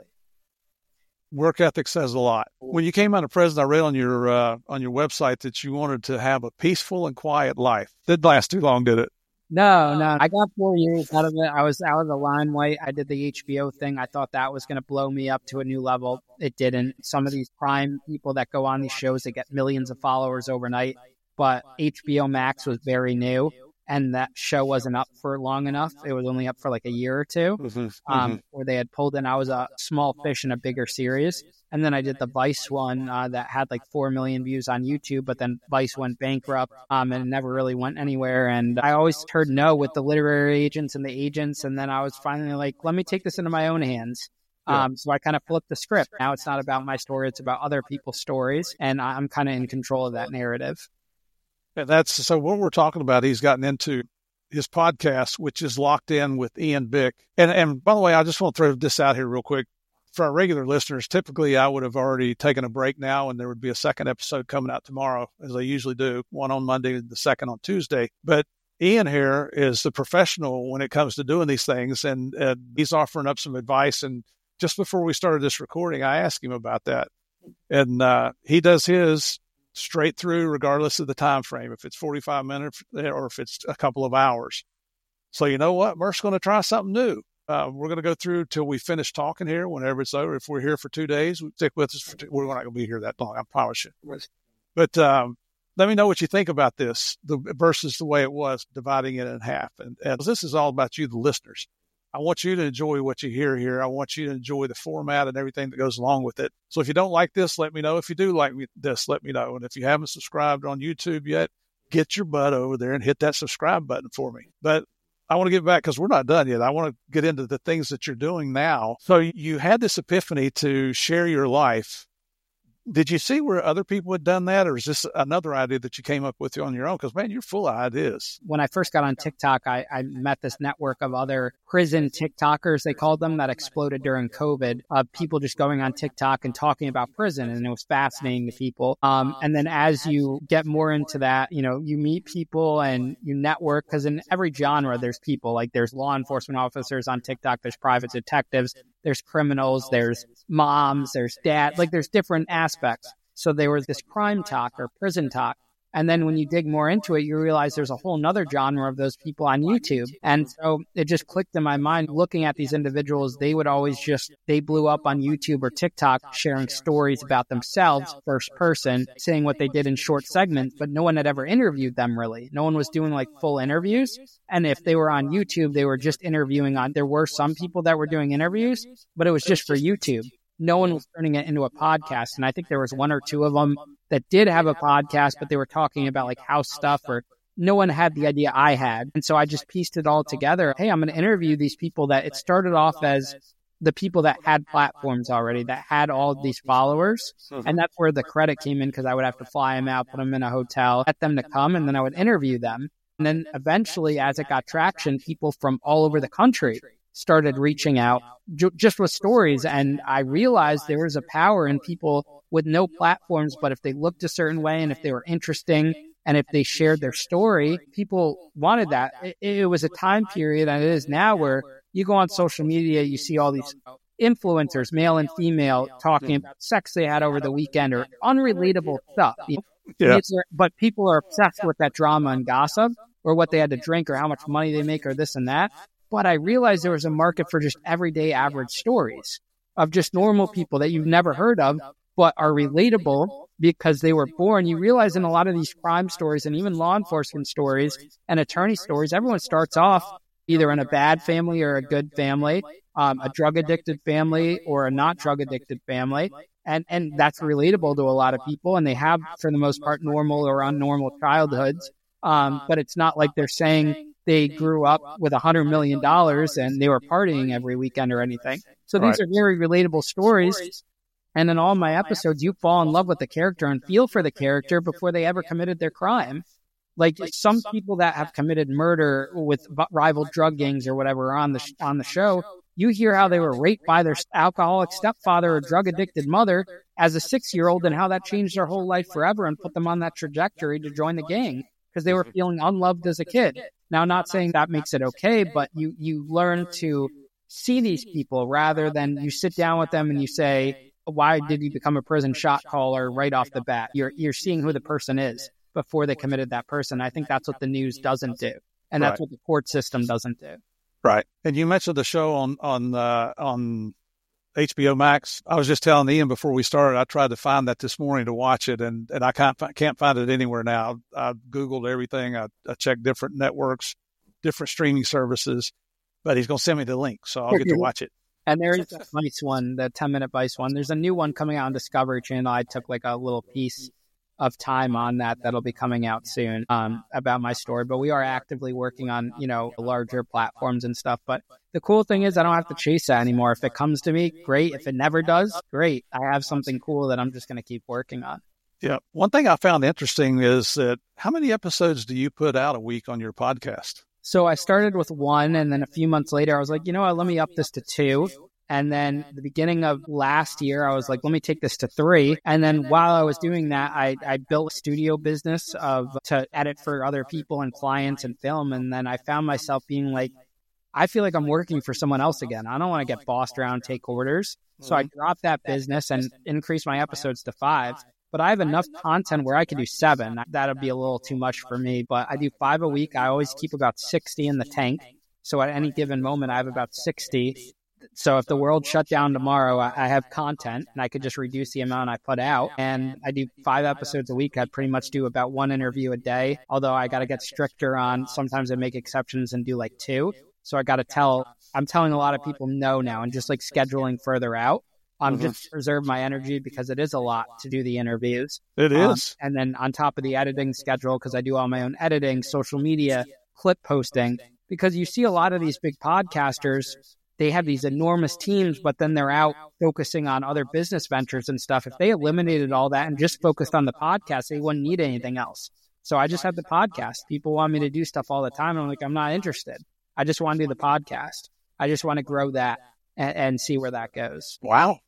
Work ethic says a lot. When you came out of prison, I read on your website that you wanted to have a peaceful and quiet life. Didn't last too long, did it? No. I got 4 years out of it. I was out of the limelight. I did the HBO thing. I thought that was going to blow me up to a new level. It didn't. Some of these prime people that go on these shows, they get millions of followers overnight. But HBO Max was very new, and that show wasn't up for long enough. It was only up for like a year or two, where they had pulled in. I was a small fish in a bigger series. And then I did the Vice one that had like 4 million views on YouTube, but then Vice went bankrupt and it never really went anywhere. And I always heard no with the literary agents and the agents. And then I was finally like, let me take this into my own hands. So I kind of flipped the script. Now it's not about my story. It's about other people's stories. And I'm kind of in control of that narrative. And so what we're talking about, he's gotten into his podcast, which is Locked In with Ian Bick. And by the way, I just want to throw this out here real quick. For our regular listeners, typically I would have already taken a break now, and there would be a second episode coming out tomorrow, as I usually do, one on Monday and the second on Tuesday. But Ian here is the professional when it comes to doing these things, and he's offering up some advice. And just before we started this recording, I asked him about that. And he does his straight through, regardless of the time frame, if it's 45 minutes or if it's a couple of hours. So you know what? We're going to try something new. We're going to go through till we finish talking here. Whenever it's over, if we're here for 2 days, stick with us. We're not going to be here that long, I promise you. But let me know what you think about this versus the way it was, dividing it in half. And this is all about you, the listeners. I want you to enjoy what you hear here. I want you to enjoy the format and everything that goes along with it. So if you don't like this, let me know. If you do like this, let me know. And if you haven't subscribed on YouTube yet, get your butt over there and hit that subscribe button for me. But I want to get back because we're not done yet. I want to get into the things that you're doing now. So you had this epiphany to share your life. Did you see where other people had done that, or is this another idea that you came up with on your own? Because, man, you're full of ideas. When I first got on TikTok, I met this network of other prison TikTokers, they called them, that exploded during COVID, of people just going on TikTok and talking about prison. And it was fascinating to people. And then as you get more into that, you know, you meet people and you network, because in every genre, there's people. Like there's law enforcement officers on TikTok, there's private detectives, there's criminals, there's moms, there's dad, like there's different aspects. So there was this crime talk or prison talk. And then when you dig more into it, you realize there's a whole nother genre of those people on YouTube. And so it just clicked in my mind looking at these individuals. They would always they blew up on YouTube or TikTok sharing stories about themselves, first person, saying what they did in short segments, but no one had ever interviewed them really. No one was doing like full interviews. And if they were on YouTube, they were just interviewing there were some people that were doing interviews, but it was just for YouTube. No one was turning it into a podcast. And I think there was one or two of them that did have a podcast, but they were talking about like house stuff, or no one had the idea I had. And so I just pieced it all together. Hey, I'm going to interview these people that it started off as the people that had platforms already, that had all these followers. And that's where the credit came in, because I would have to fly them out, put them in a hotel, get them to come, and then I would interview them. And then eventually, as it got traction, people from all over the country started reaching out just with stories. And I realized there was a power in people with no platforms, but if they looked a certain way and if they were interesting and if they shared their story, people wanted that. It was a time period, and it is now, where you go on social media, you see all these influencers, male and female, talking about sex they had over the weekend or unrelatable stuff. Yeah. But people are obsessed with that drama and gossip, or what they had to drink, or how much money they make, or this and that. But I realized there was a market for just everyday average stories of just normal people that you've never heard of, but are relatable because they were born. You realize in a lot of these crime stories and even law enforcement stories and attorney stories, everyone starts off either in a bad family or a good family, a drug-addicted family or a not drug-addicted family. And that's relatable to a lot of people. And they have, for the most part, normal or unnormal childhoods. But it's not like they're saying they grew up with $100 million and they were partying every weekend or anything. So these are very relatable stories. And in all my episodes, you fall in love with the character and feel for the character before they ever committed their crime. Like some people that have committed murder with rival drug gangs or whatever on the show, you hear how they were raped by their alcoholic stepfather or drug-addicted mother as a 6-year-old, and how that changed their whole life forever and put them on that trajectory to join the gang because they were feeling unloved as a kid. Now, not saying that makes it okay, but you learn to see these people rather than you sit down with them and you say, why did you become a prison shot caller right off the bat? You're seeing who the person is before they committed that person. I think that's what the news doesn't do. And that's what the court system doesn't do. Right. And you mentioned the show on HBO Max. I was just telling Ian before we started, I tried to find that this morning to watch it, and I can't find it anywhere now. I Googled everything. I checked different networks, different streaming services, but he's going to send me the link, so I'll get to watch it. And there is a Vice one, the 10-minute Vice one. There's a new one coming out on Discovery Channel. I took like a little piece of time on that'll be coming out soon about my story. But we are actively working on, larger platforms and stuff. But the cool thing is I don't have to chase that anymore. If it comes to me, great. If it never does, great. I have something cool that I'm just going to keep working on. Yeah. One thing I found interesting is that how many episodes do you put out a week on your podcast? So I started with 1, and then a few months later, I was like, you know what, let me up this to 2. And then the beginning of last year, I was like, let me take this to 3. And then while I was doing that, I built a studio business to edit for other people and clients and film. And then I found myself being like, I feel like I'm working for someone else again. I don't want to get bossed around, take orders. So I dropped that business and increased my episodes to 5. But I have enough content where I could do 7. That'll be a little too much for me. But I do 5 a week. I always keep about 60 in the tank. So at any given moment, I have about 60. So if the world shut down tomorrow, I have content and I could just reduce the amount I put out. And I do 5 episodes a week. I pretty much do about 1 interview a day, although I got to get stricter on sometimes I make exceptions and do like 2. So I'm telling a lot of people no now and just like scheduling further out. Just to preserve my energy because it is a lot to do the interviews. It is. And then on top of the editing schedule, because I do all my own editing, social media, clip posting, because you see a lot of these big podcasters, they have these enormous teams, but then they're out focusing on other business ventures and stuff. If they eliminated all that and just focused on the podcast, they wouldn't need anything else. So I just have the podcast. People want me to do stuff all the time. I'm like, I'm not interested. I just want to do the podcast. I just want to grow that and see where that goes. Wow.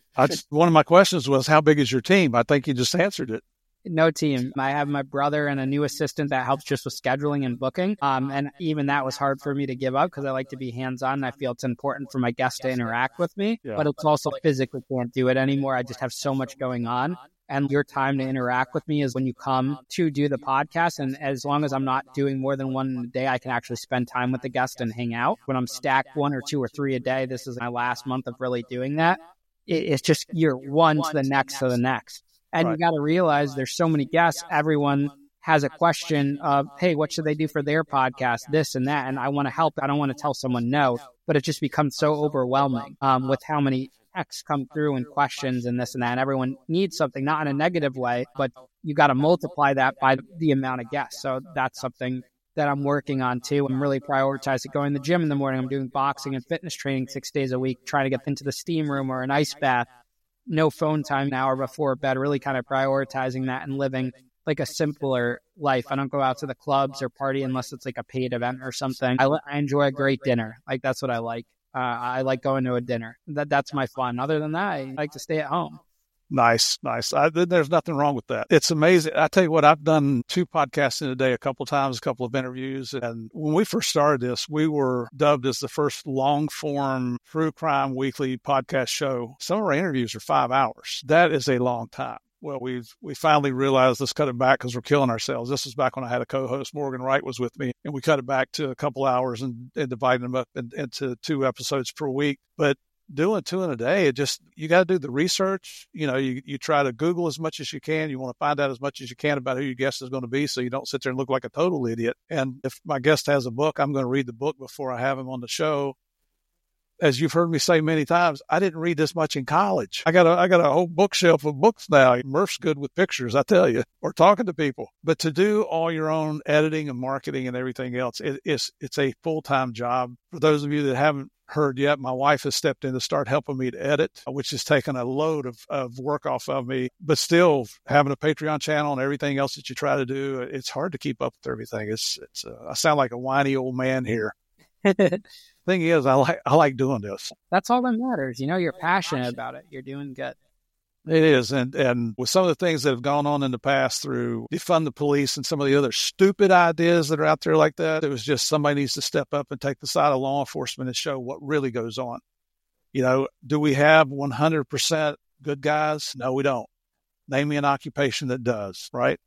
One of my questions was, how big is your team? I think you just answered it. No team. I have my brother and a new assistant that helps just with scheduling and booking. And even that was hard for me to give up because I like to be hands-on. I feel it's important for my guests to interact with me, but it's also physically can't do it anymore. I just have so much going on. And your time to interact with me is when you come to do the podcast. And as long as I'm not doing more than one a day, I can actually spend time with the guest and hang out. When I'm stacked 1 or 2 or 3 a day, this is my last month of really doing that. It's just year one to the next to the next. And you got to realize there's so many guests. Everyone has a question of, hey, what should they do for their podcast, this and that. And I want to help. I don't want to tell someone no, but it just becomes so overwhelming with how many texts come through and questions and this and that. And everyone needs something, not in a negative way, but you got to multiply that by the amount of guests. So that's something that I'm working on too. I'm really prioritizing going to the gym in the morning. I'm doing boxing and fitness training 6 days a week, trying to get into the steam room or an ice bath. No phone time an hour before bed, really kind of prioritizing that and living like a simpler life. I don't go out to the clubs or party unless it's like a paid event or something. I enjoy a great dinner. Like that's what I like. I like going to a dinner. That's my fun. Other than that, I like to stay at home. Nice. There's nothing wrong with that. It's amazing. I tell you what, I've done 2 podcasts in a day, a couple of times, a couple of interviews. And when we first started this, we were dubbed as the first long-form true crime weekly podcast show. Some of our interviews are 5 hours. That is a long time. Well, we finally realized let's cut it back because we're killing ourselves. This was back when I had a co-host, Morgan Wright was with me, and we cut it back to a couple hours and divided them up into 2 episodes per week. But doing 2 in a day, you got to do the research. You try to Google as much as you can. You want to find out as much as you can about who your guest is going to be so you don't sit there and look like a total idiot. And if my guest has a book, I'm going to read the book before I have him on the show. As you've heard me say many times, I didn't read this much in college. I got a whole bookshelf of books now. Murph's good with pictures, I tell you, or talking to people. But to do all your own editing and marketing and everything else, it's a full-time job. For those of you that haven't heard yet, my wife has stepped in to start helping me to edit, which has taken a load of work off of me. But still, having a Patreon channel and everything else that you try to do, it's hard to keep up with everything. I sound like a whiny old man here. Thing is, I like doing this. That's all that matters. You're passionate about it. You're doing good. It is. And with some of the things that have gone on in the past through defund the police and some of the other stupid ideas that are out there like that, it was just somebody needs to step up and take the side of law enforcement and show what really goes on. Do we have 100% good guys? No, we don't. Name me an occupation that does, right?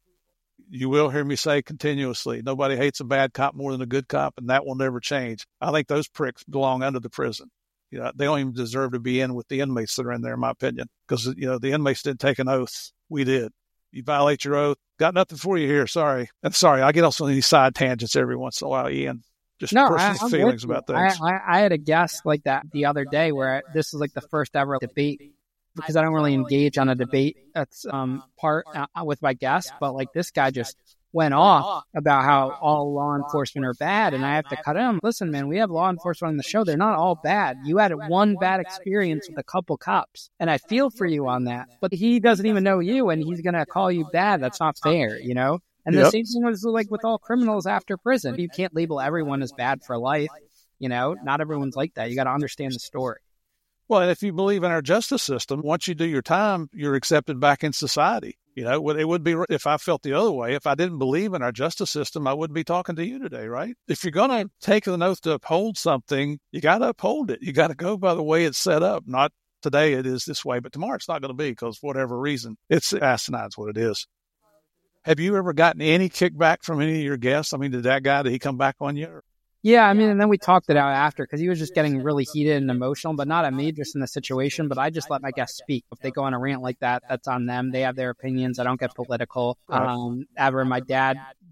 You will hear me say continuously, nobody hates a bad cop more than a good cop, and that will never change. I think those pricks belong under the prison. They don't even deserve to be in with the inmates that are in there, in my opinion, because, the inmates didn't take an oath. We did. You violate your oath. Got nothing for you here. Sorry. And sorry, I get off on these side tangents every once in a while, Ian. Just personal feelings about things. I had a guest like that the other day where this is like the first ever debate, because I don't really engage on a debate that's part with my guests, but like this guy just went off about how all law enforcement are bad, and I have to cut him. Listen, man, we have law enforcement on the show. They're not all bad. You had one bad experience with a couple cops, and I feel for you on that. But he doesn't even know you, and he's going to call you bad. That's not fair, And the same thing was like with all criminals after prison. You can't label everyone as bad for life. Not everyone's like that. You got to understand the story. Well, and if you believe in our justice system, once you do your time, you're accepted back in society. It would be, if I felt the other way, if I didn't believe in our justice system, I wouldn't be talking to you today, right? If you're going to take an oath to uphold something, you got to uphold it. You got to go by the way it's set up. Not today it is this way, but tomorrow it's not going to be because for whatever reason, it's asinine is what it is. Have you ever gotten any kickback from any of your guests? I mean, did he come back on you? Yeah, and then we talked it out after because he was just getting really heated and emotional, but not at me, just in the situation. But I just let my guests speak. If they go on a rant like that, that's on them. They have their opinions. I don't get political. Right. Ever. My dad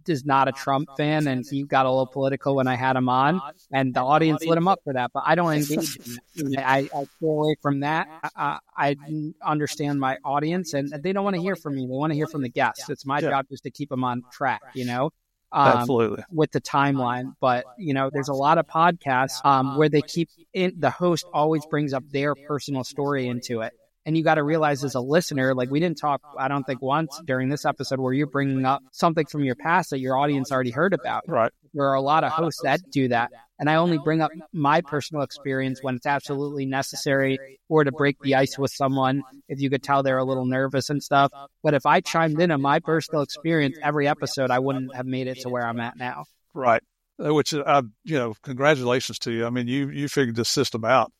is not a Trump fan, and he got a little political when I had him on, and the audience lit him up for that. But I don't engage in that. I stay away from that. I understand my audience, and they don't want to hear from me. They want to hear from the guests. It's my job just to keep them on track, Absolutely. with the timeline. But, there's a lot of podcasts where they keep the host always brings up their personal story into it. And you got to realize as a listener, like we didn't talk, I don't think once during this episode where you're bringing up something from your past that your audience already heard about. Right. There are a lot of hosts that do that. And I only bring up my personal experience when it's absolutely necessary or to break the ice with someone if you could tell they're a little nervous and stuff. But if I chimed in on my personal experience every episode, I wouldn't have made it to where I'm at now. Right. Which, congratulations to you. I mean, you figured this system out.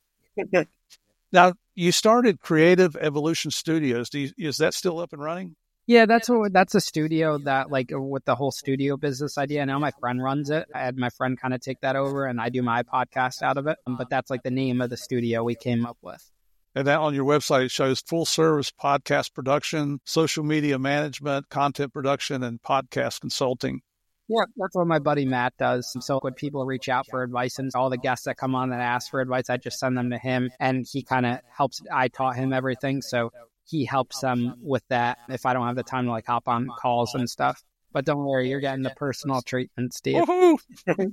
Now, you started Creative Evolution Studios. Is that still up and running? Yeah, that's a studio that, like, with the whole studio business idea. Now my friend runs it. I had my friend kind of take that over, and I do my podcast out of it. But that's like the name of the studio we came up with. And that on your website, it shows full service podcast production, social media management, content production, and podcast consulting. Yeah, that's what my buddy Matt does. So when people reach out for advice and all the guests that come on that ask for advice, I just send them to him, and he kind of helps. I taught him everything, so he helps them with that if I don't have the time to hop on calls and stuff. But don't worry, you're getting the personal treatment, Steve. I'm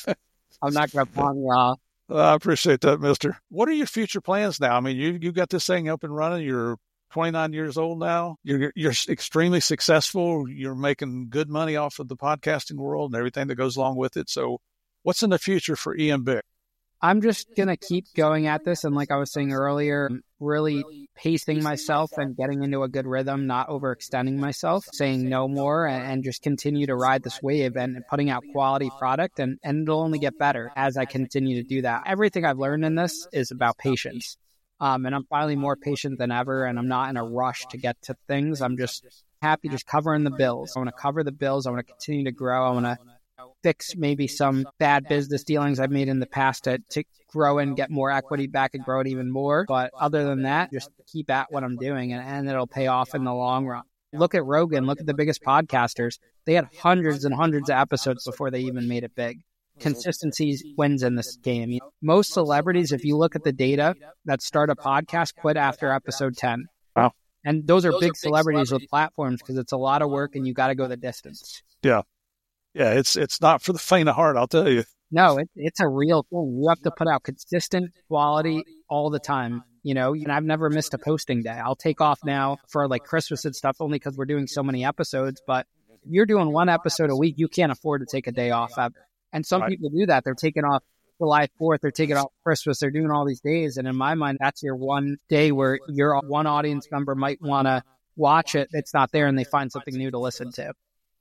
not going to pawn you off. I appreciate that, mister. What are your future plans now? I mean, you got this thing up and running. You're 29 years old now. You're extremely successful. You're making good money off of the podcasting world and everything that goes along with it. So what's in the future for Ian Bick? I'm just going to keep going at this. And like I was saying earlier, really pacing myself and getting into a good rhythm, not overextending myself, saying no more, and just continue to ride this wave and putting out quality product. And it'll only get better as I continue to do that. Everything I've learned in this is about patience. And I'm finally more patient than ever, and I'm not in a rush to get to things. I'm just happy just covering the bills. I want to cover the bills. I want to continue to grow. I want to fix maybe some bad business dealings I've made in the past to grow and get more equity back and grow it even more. But other than that, just keep at what I'm doing, and it'll pay off in the long run. Look at Rogan. Look at the biggest podcasters. They had hundreds and hundreds of episodes before they even made it big. Consistency wins in this game. Most celebrities, if you look at the data that start a podcast, quit after episode 10. Wow. And those are big celebrities with platforms because it's a lot of work and you got to go the distance. Yeah. Yeah, it's not for the faint of heart, I'll tell you. No, it's a real thing. You have to put out consistent quality all the time. And I've never missed a posting day. I'll take off now for like Christmas and stuff only because we're doing so many episodes. But if you're doing one episode a week, you can't afford to take a day off ever. And some people do that. They're taking off July 4th. They're taking off Christmas. They're doing all these days. And in my mind, that's your one day where your one audience member might want to watch it. It's not there and they find something new to listen to.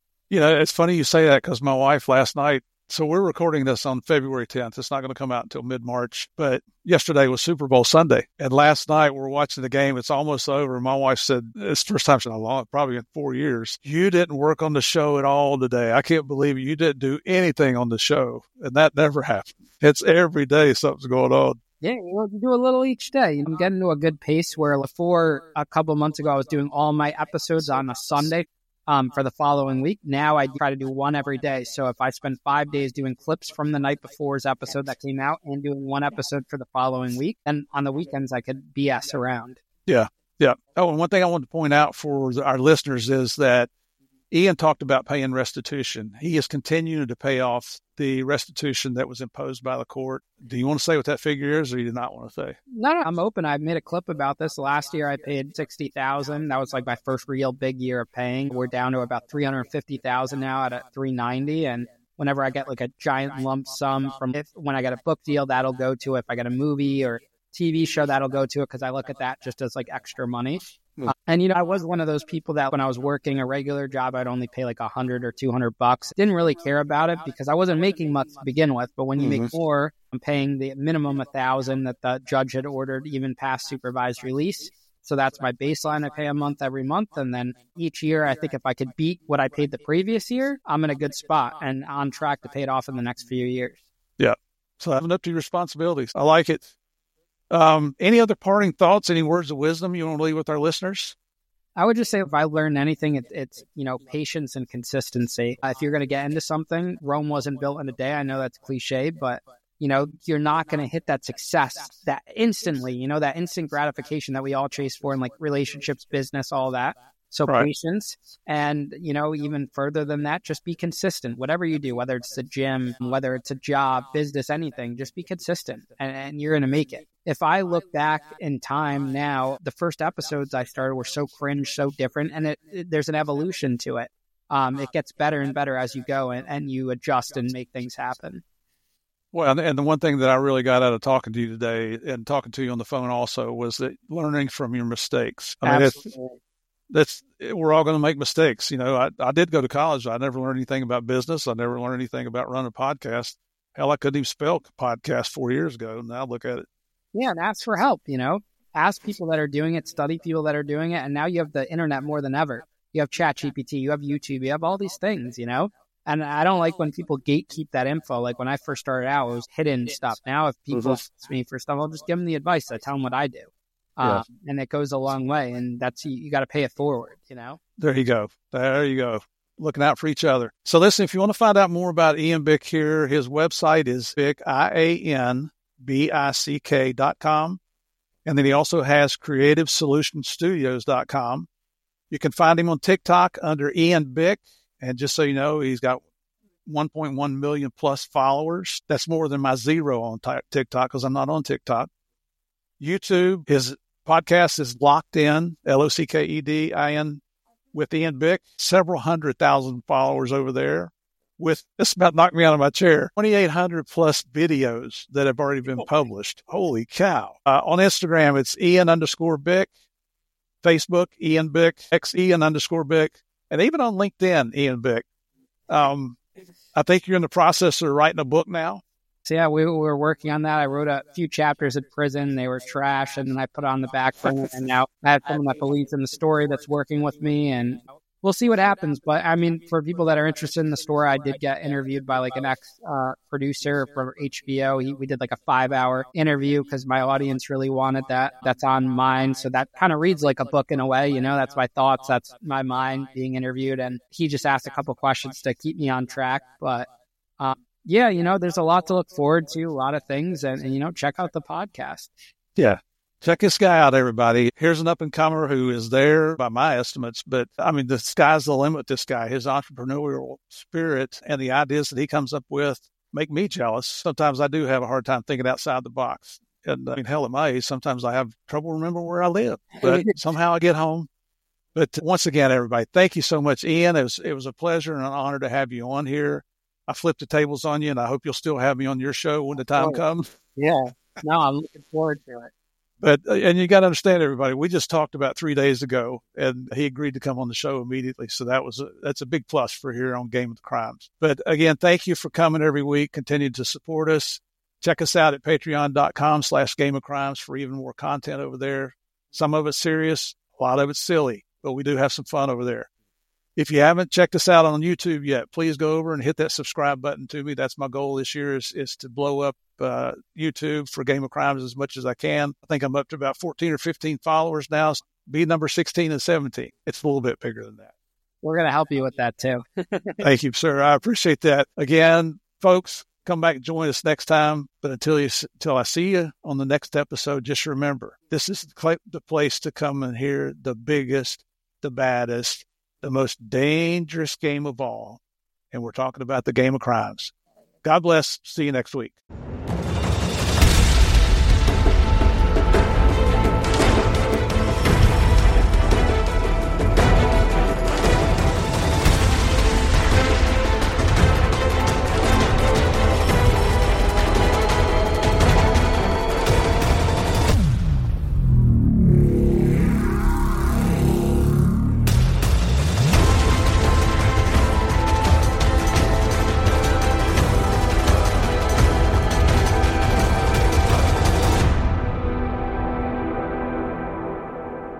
It's funny you say that because my wife last night, so we're recording this on February 10th. It's not going to come out until mid-March. But yesterday was Super Bowl Sunday. And last night we're watching the game. It's almost over. My wife said, it's the first time in a long, probably in 4 years, you didn't work on the show at all today. I can't believe you didn't do anything on the show. And that never happened. It's every day something's going on. Yeah, you do a little each day. I'm getting to a good pace where before a couple of months ago, I was doing all my episodes on a Sunday. For the following week. Now I try to do one every day. So if I spend 5 days doing clips from the night before's episode that came out and doing one episode for the following week, then on the weekends I could BS around. Yeah. Oh, and one thing I wanted to point out for our listeners is that Ian talked about paying restitution. He is continuing to pay off the restitution that was imposed by the court. Do you want to say what that figure is, or you do not want to say? No, I'm open. I made a clip about this. Last year I paid $60,000. That was like my first real big year of paying. We're down to about $350,000 now at $390. And whenever I get like a giant lump sum when I get a book deal, that'll go to it. If I get a movie or TV show, that'll go to it because I look at that just as like extra money. And, I was one of those people that when I was working a regular job, I'd only pay like $100 or $200. Didn't really care about it because I wasn't making much to begin with. But when you make more, I'm paying the minimum $1,000 that the judge had ordered, even past supervised release. So that's my baseline. I pay a month every month. And then each year, I think if I could beat what I paid the previous year, I'm in a good spot and on track to pay it off in the next few years. Yeah. So having up to your responsibilities. I like it. Any other parting thoughts, any words of wisdom you want to leave with our listeners? I would just say if I learned anything, it's patience and consistency. If you're going to get into something, Rome wasn't built in a day. I know that's cliche, but you're not going to hit that success that instantly, that instant gratification that we all chase for in like relationships, business, all that. So Right. patience, and, even further than that, just be consistent. Whatever you do, whether it's the gym, whether it's a job, business, anything, just be consistent and you're going to make it. If I look back in time now, the first episodes I started were so cringe, so different, and there's an evolution to it. It gets better and better as you go and you adjust and make things happen. Well, and the one thing that I really got out of talking to you today and talking to you on the phone also was that learning from your mistakes. I mean, we're all going to make mistakes. I did go to college. I never learned anything about business. I never learned anything about running a podcast. Hell, I couldn't even spell podcast 4 years ago. Now look at it. Yeah, and ask for help, Ask people that are doing it, study people that are doing it, and now you have the internet more than ever. You have ChatGPT, you have YouTube, you have all these things, And I don't like when people gatekeep that info. Like when I first started out, it was hidden stuff. Now if people ask me for stuff, I'll just give them the advice. I tell them what I do. And it goes a long way, and that's, you got to pay it forward, There you go. There you go. Looking out for each other. So listen, if you want to find out more about Ian Bick here, his website is Bick, IANBICK.com. And then he also has creativesolutionsstudios.com. You can find him on TikTok under Ian Bick. And just so you know, he's got 1.1 million plus followers. That's more than my 0 on TikTok because I'm not on TikTok. YouTube, his podcast is Locked In, LOCKEDIN, with Ian Bick. Several 100,000 followers over there. This about knocked me out of my chair. 2,800 plus videos that have already been published. Holy cow. On Instagram, it's Ian_Bick. Facebook, Ian Bick. Ian_Bick. And even on LinkedIn, Ian Bick. I think you're in the process of writing a book now. So yeah, we were working on that. I wrote a few chapters in prison. They were trash, and then I put it on the back burner. And now I have someone that believes in the story that's working with me, and we'll see what happens. But I mean, for people that are interested in the story, I did get interviewed by like an ex-producer from HBO. We did like a 5-hour interview because my audience really wanted that. That's on mine. So that kind of reads like a book in a way, that's my thoughts. That's my mind being interviewed. And he just asked a couple questions to keep me on track. But yeah, there's a lot to look forward to, a lot of things. And check out the podcast. Yeah. Check this guy out, everybody. Here's an up-and-comer who is there by my estimates, but I mean, the sky's the limit. This guy, his entrepreneurial spirit and the ideas that he comes up with make me jealous. Sometimes I do have a hard time thinking outside the box. And I mean, hell, at my age, sometimes I have trouble remembering where I live, but somehow I get home. But once again, everybody, thank you so much, Ian. It was a pleasure and an honor to have you on here. I flipped the tables on you, and I hope you'll still have me on your show when the time comes. Yeah. No, I'm looking forward to it. But, and you got to understand, everybody, we just talked about 3 days ago, and he agreed to come on the show immediately. So that's a big plus for here on Game of the Crimes. But again, thank you for coming every week. Continue to support us. Check us out at patreon.com/Game of Crimes for even more content over there. Some of it's serious, a lot of it's silly, but we do have some fun over there. If you haven't checked us out on YouTube yet, please go over and hit that subscribe button to me. That's my goal this year is to blow up YouTube for Game of Crimes as much as I can. I think I'm up to about 14 or 15 followers now. Be number 16 and 17. It's a little bit bigger than that. We're going to help you with that too. Thank you, sir. I appreciate that. Again, folks, come back and join us next time. But until I see you on the next episode, just remember, this is the place to come and hear the biggest, the baddest, the most dangerous game of all. And we're talking about the Game of Crimes. God bless. See you next week.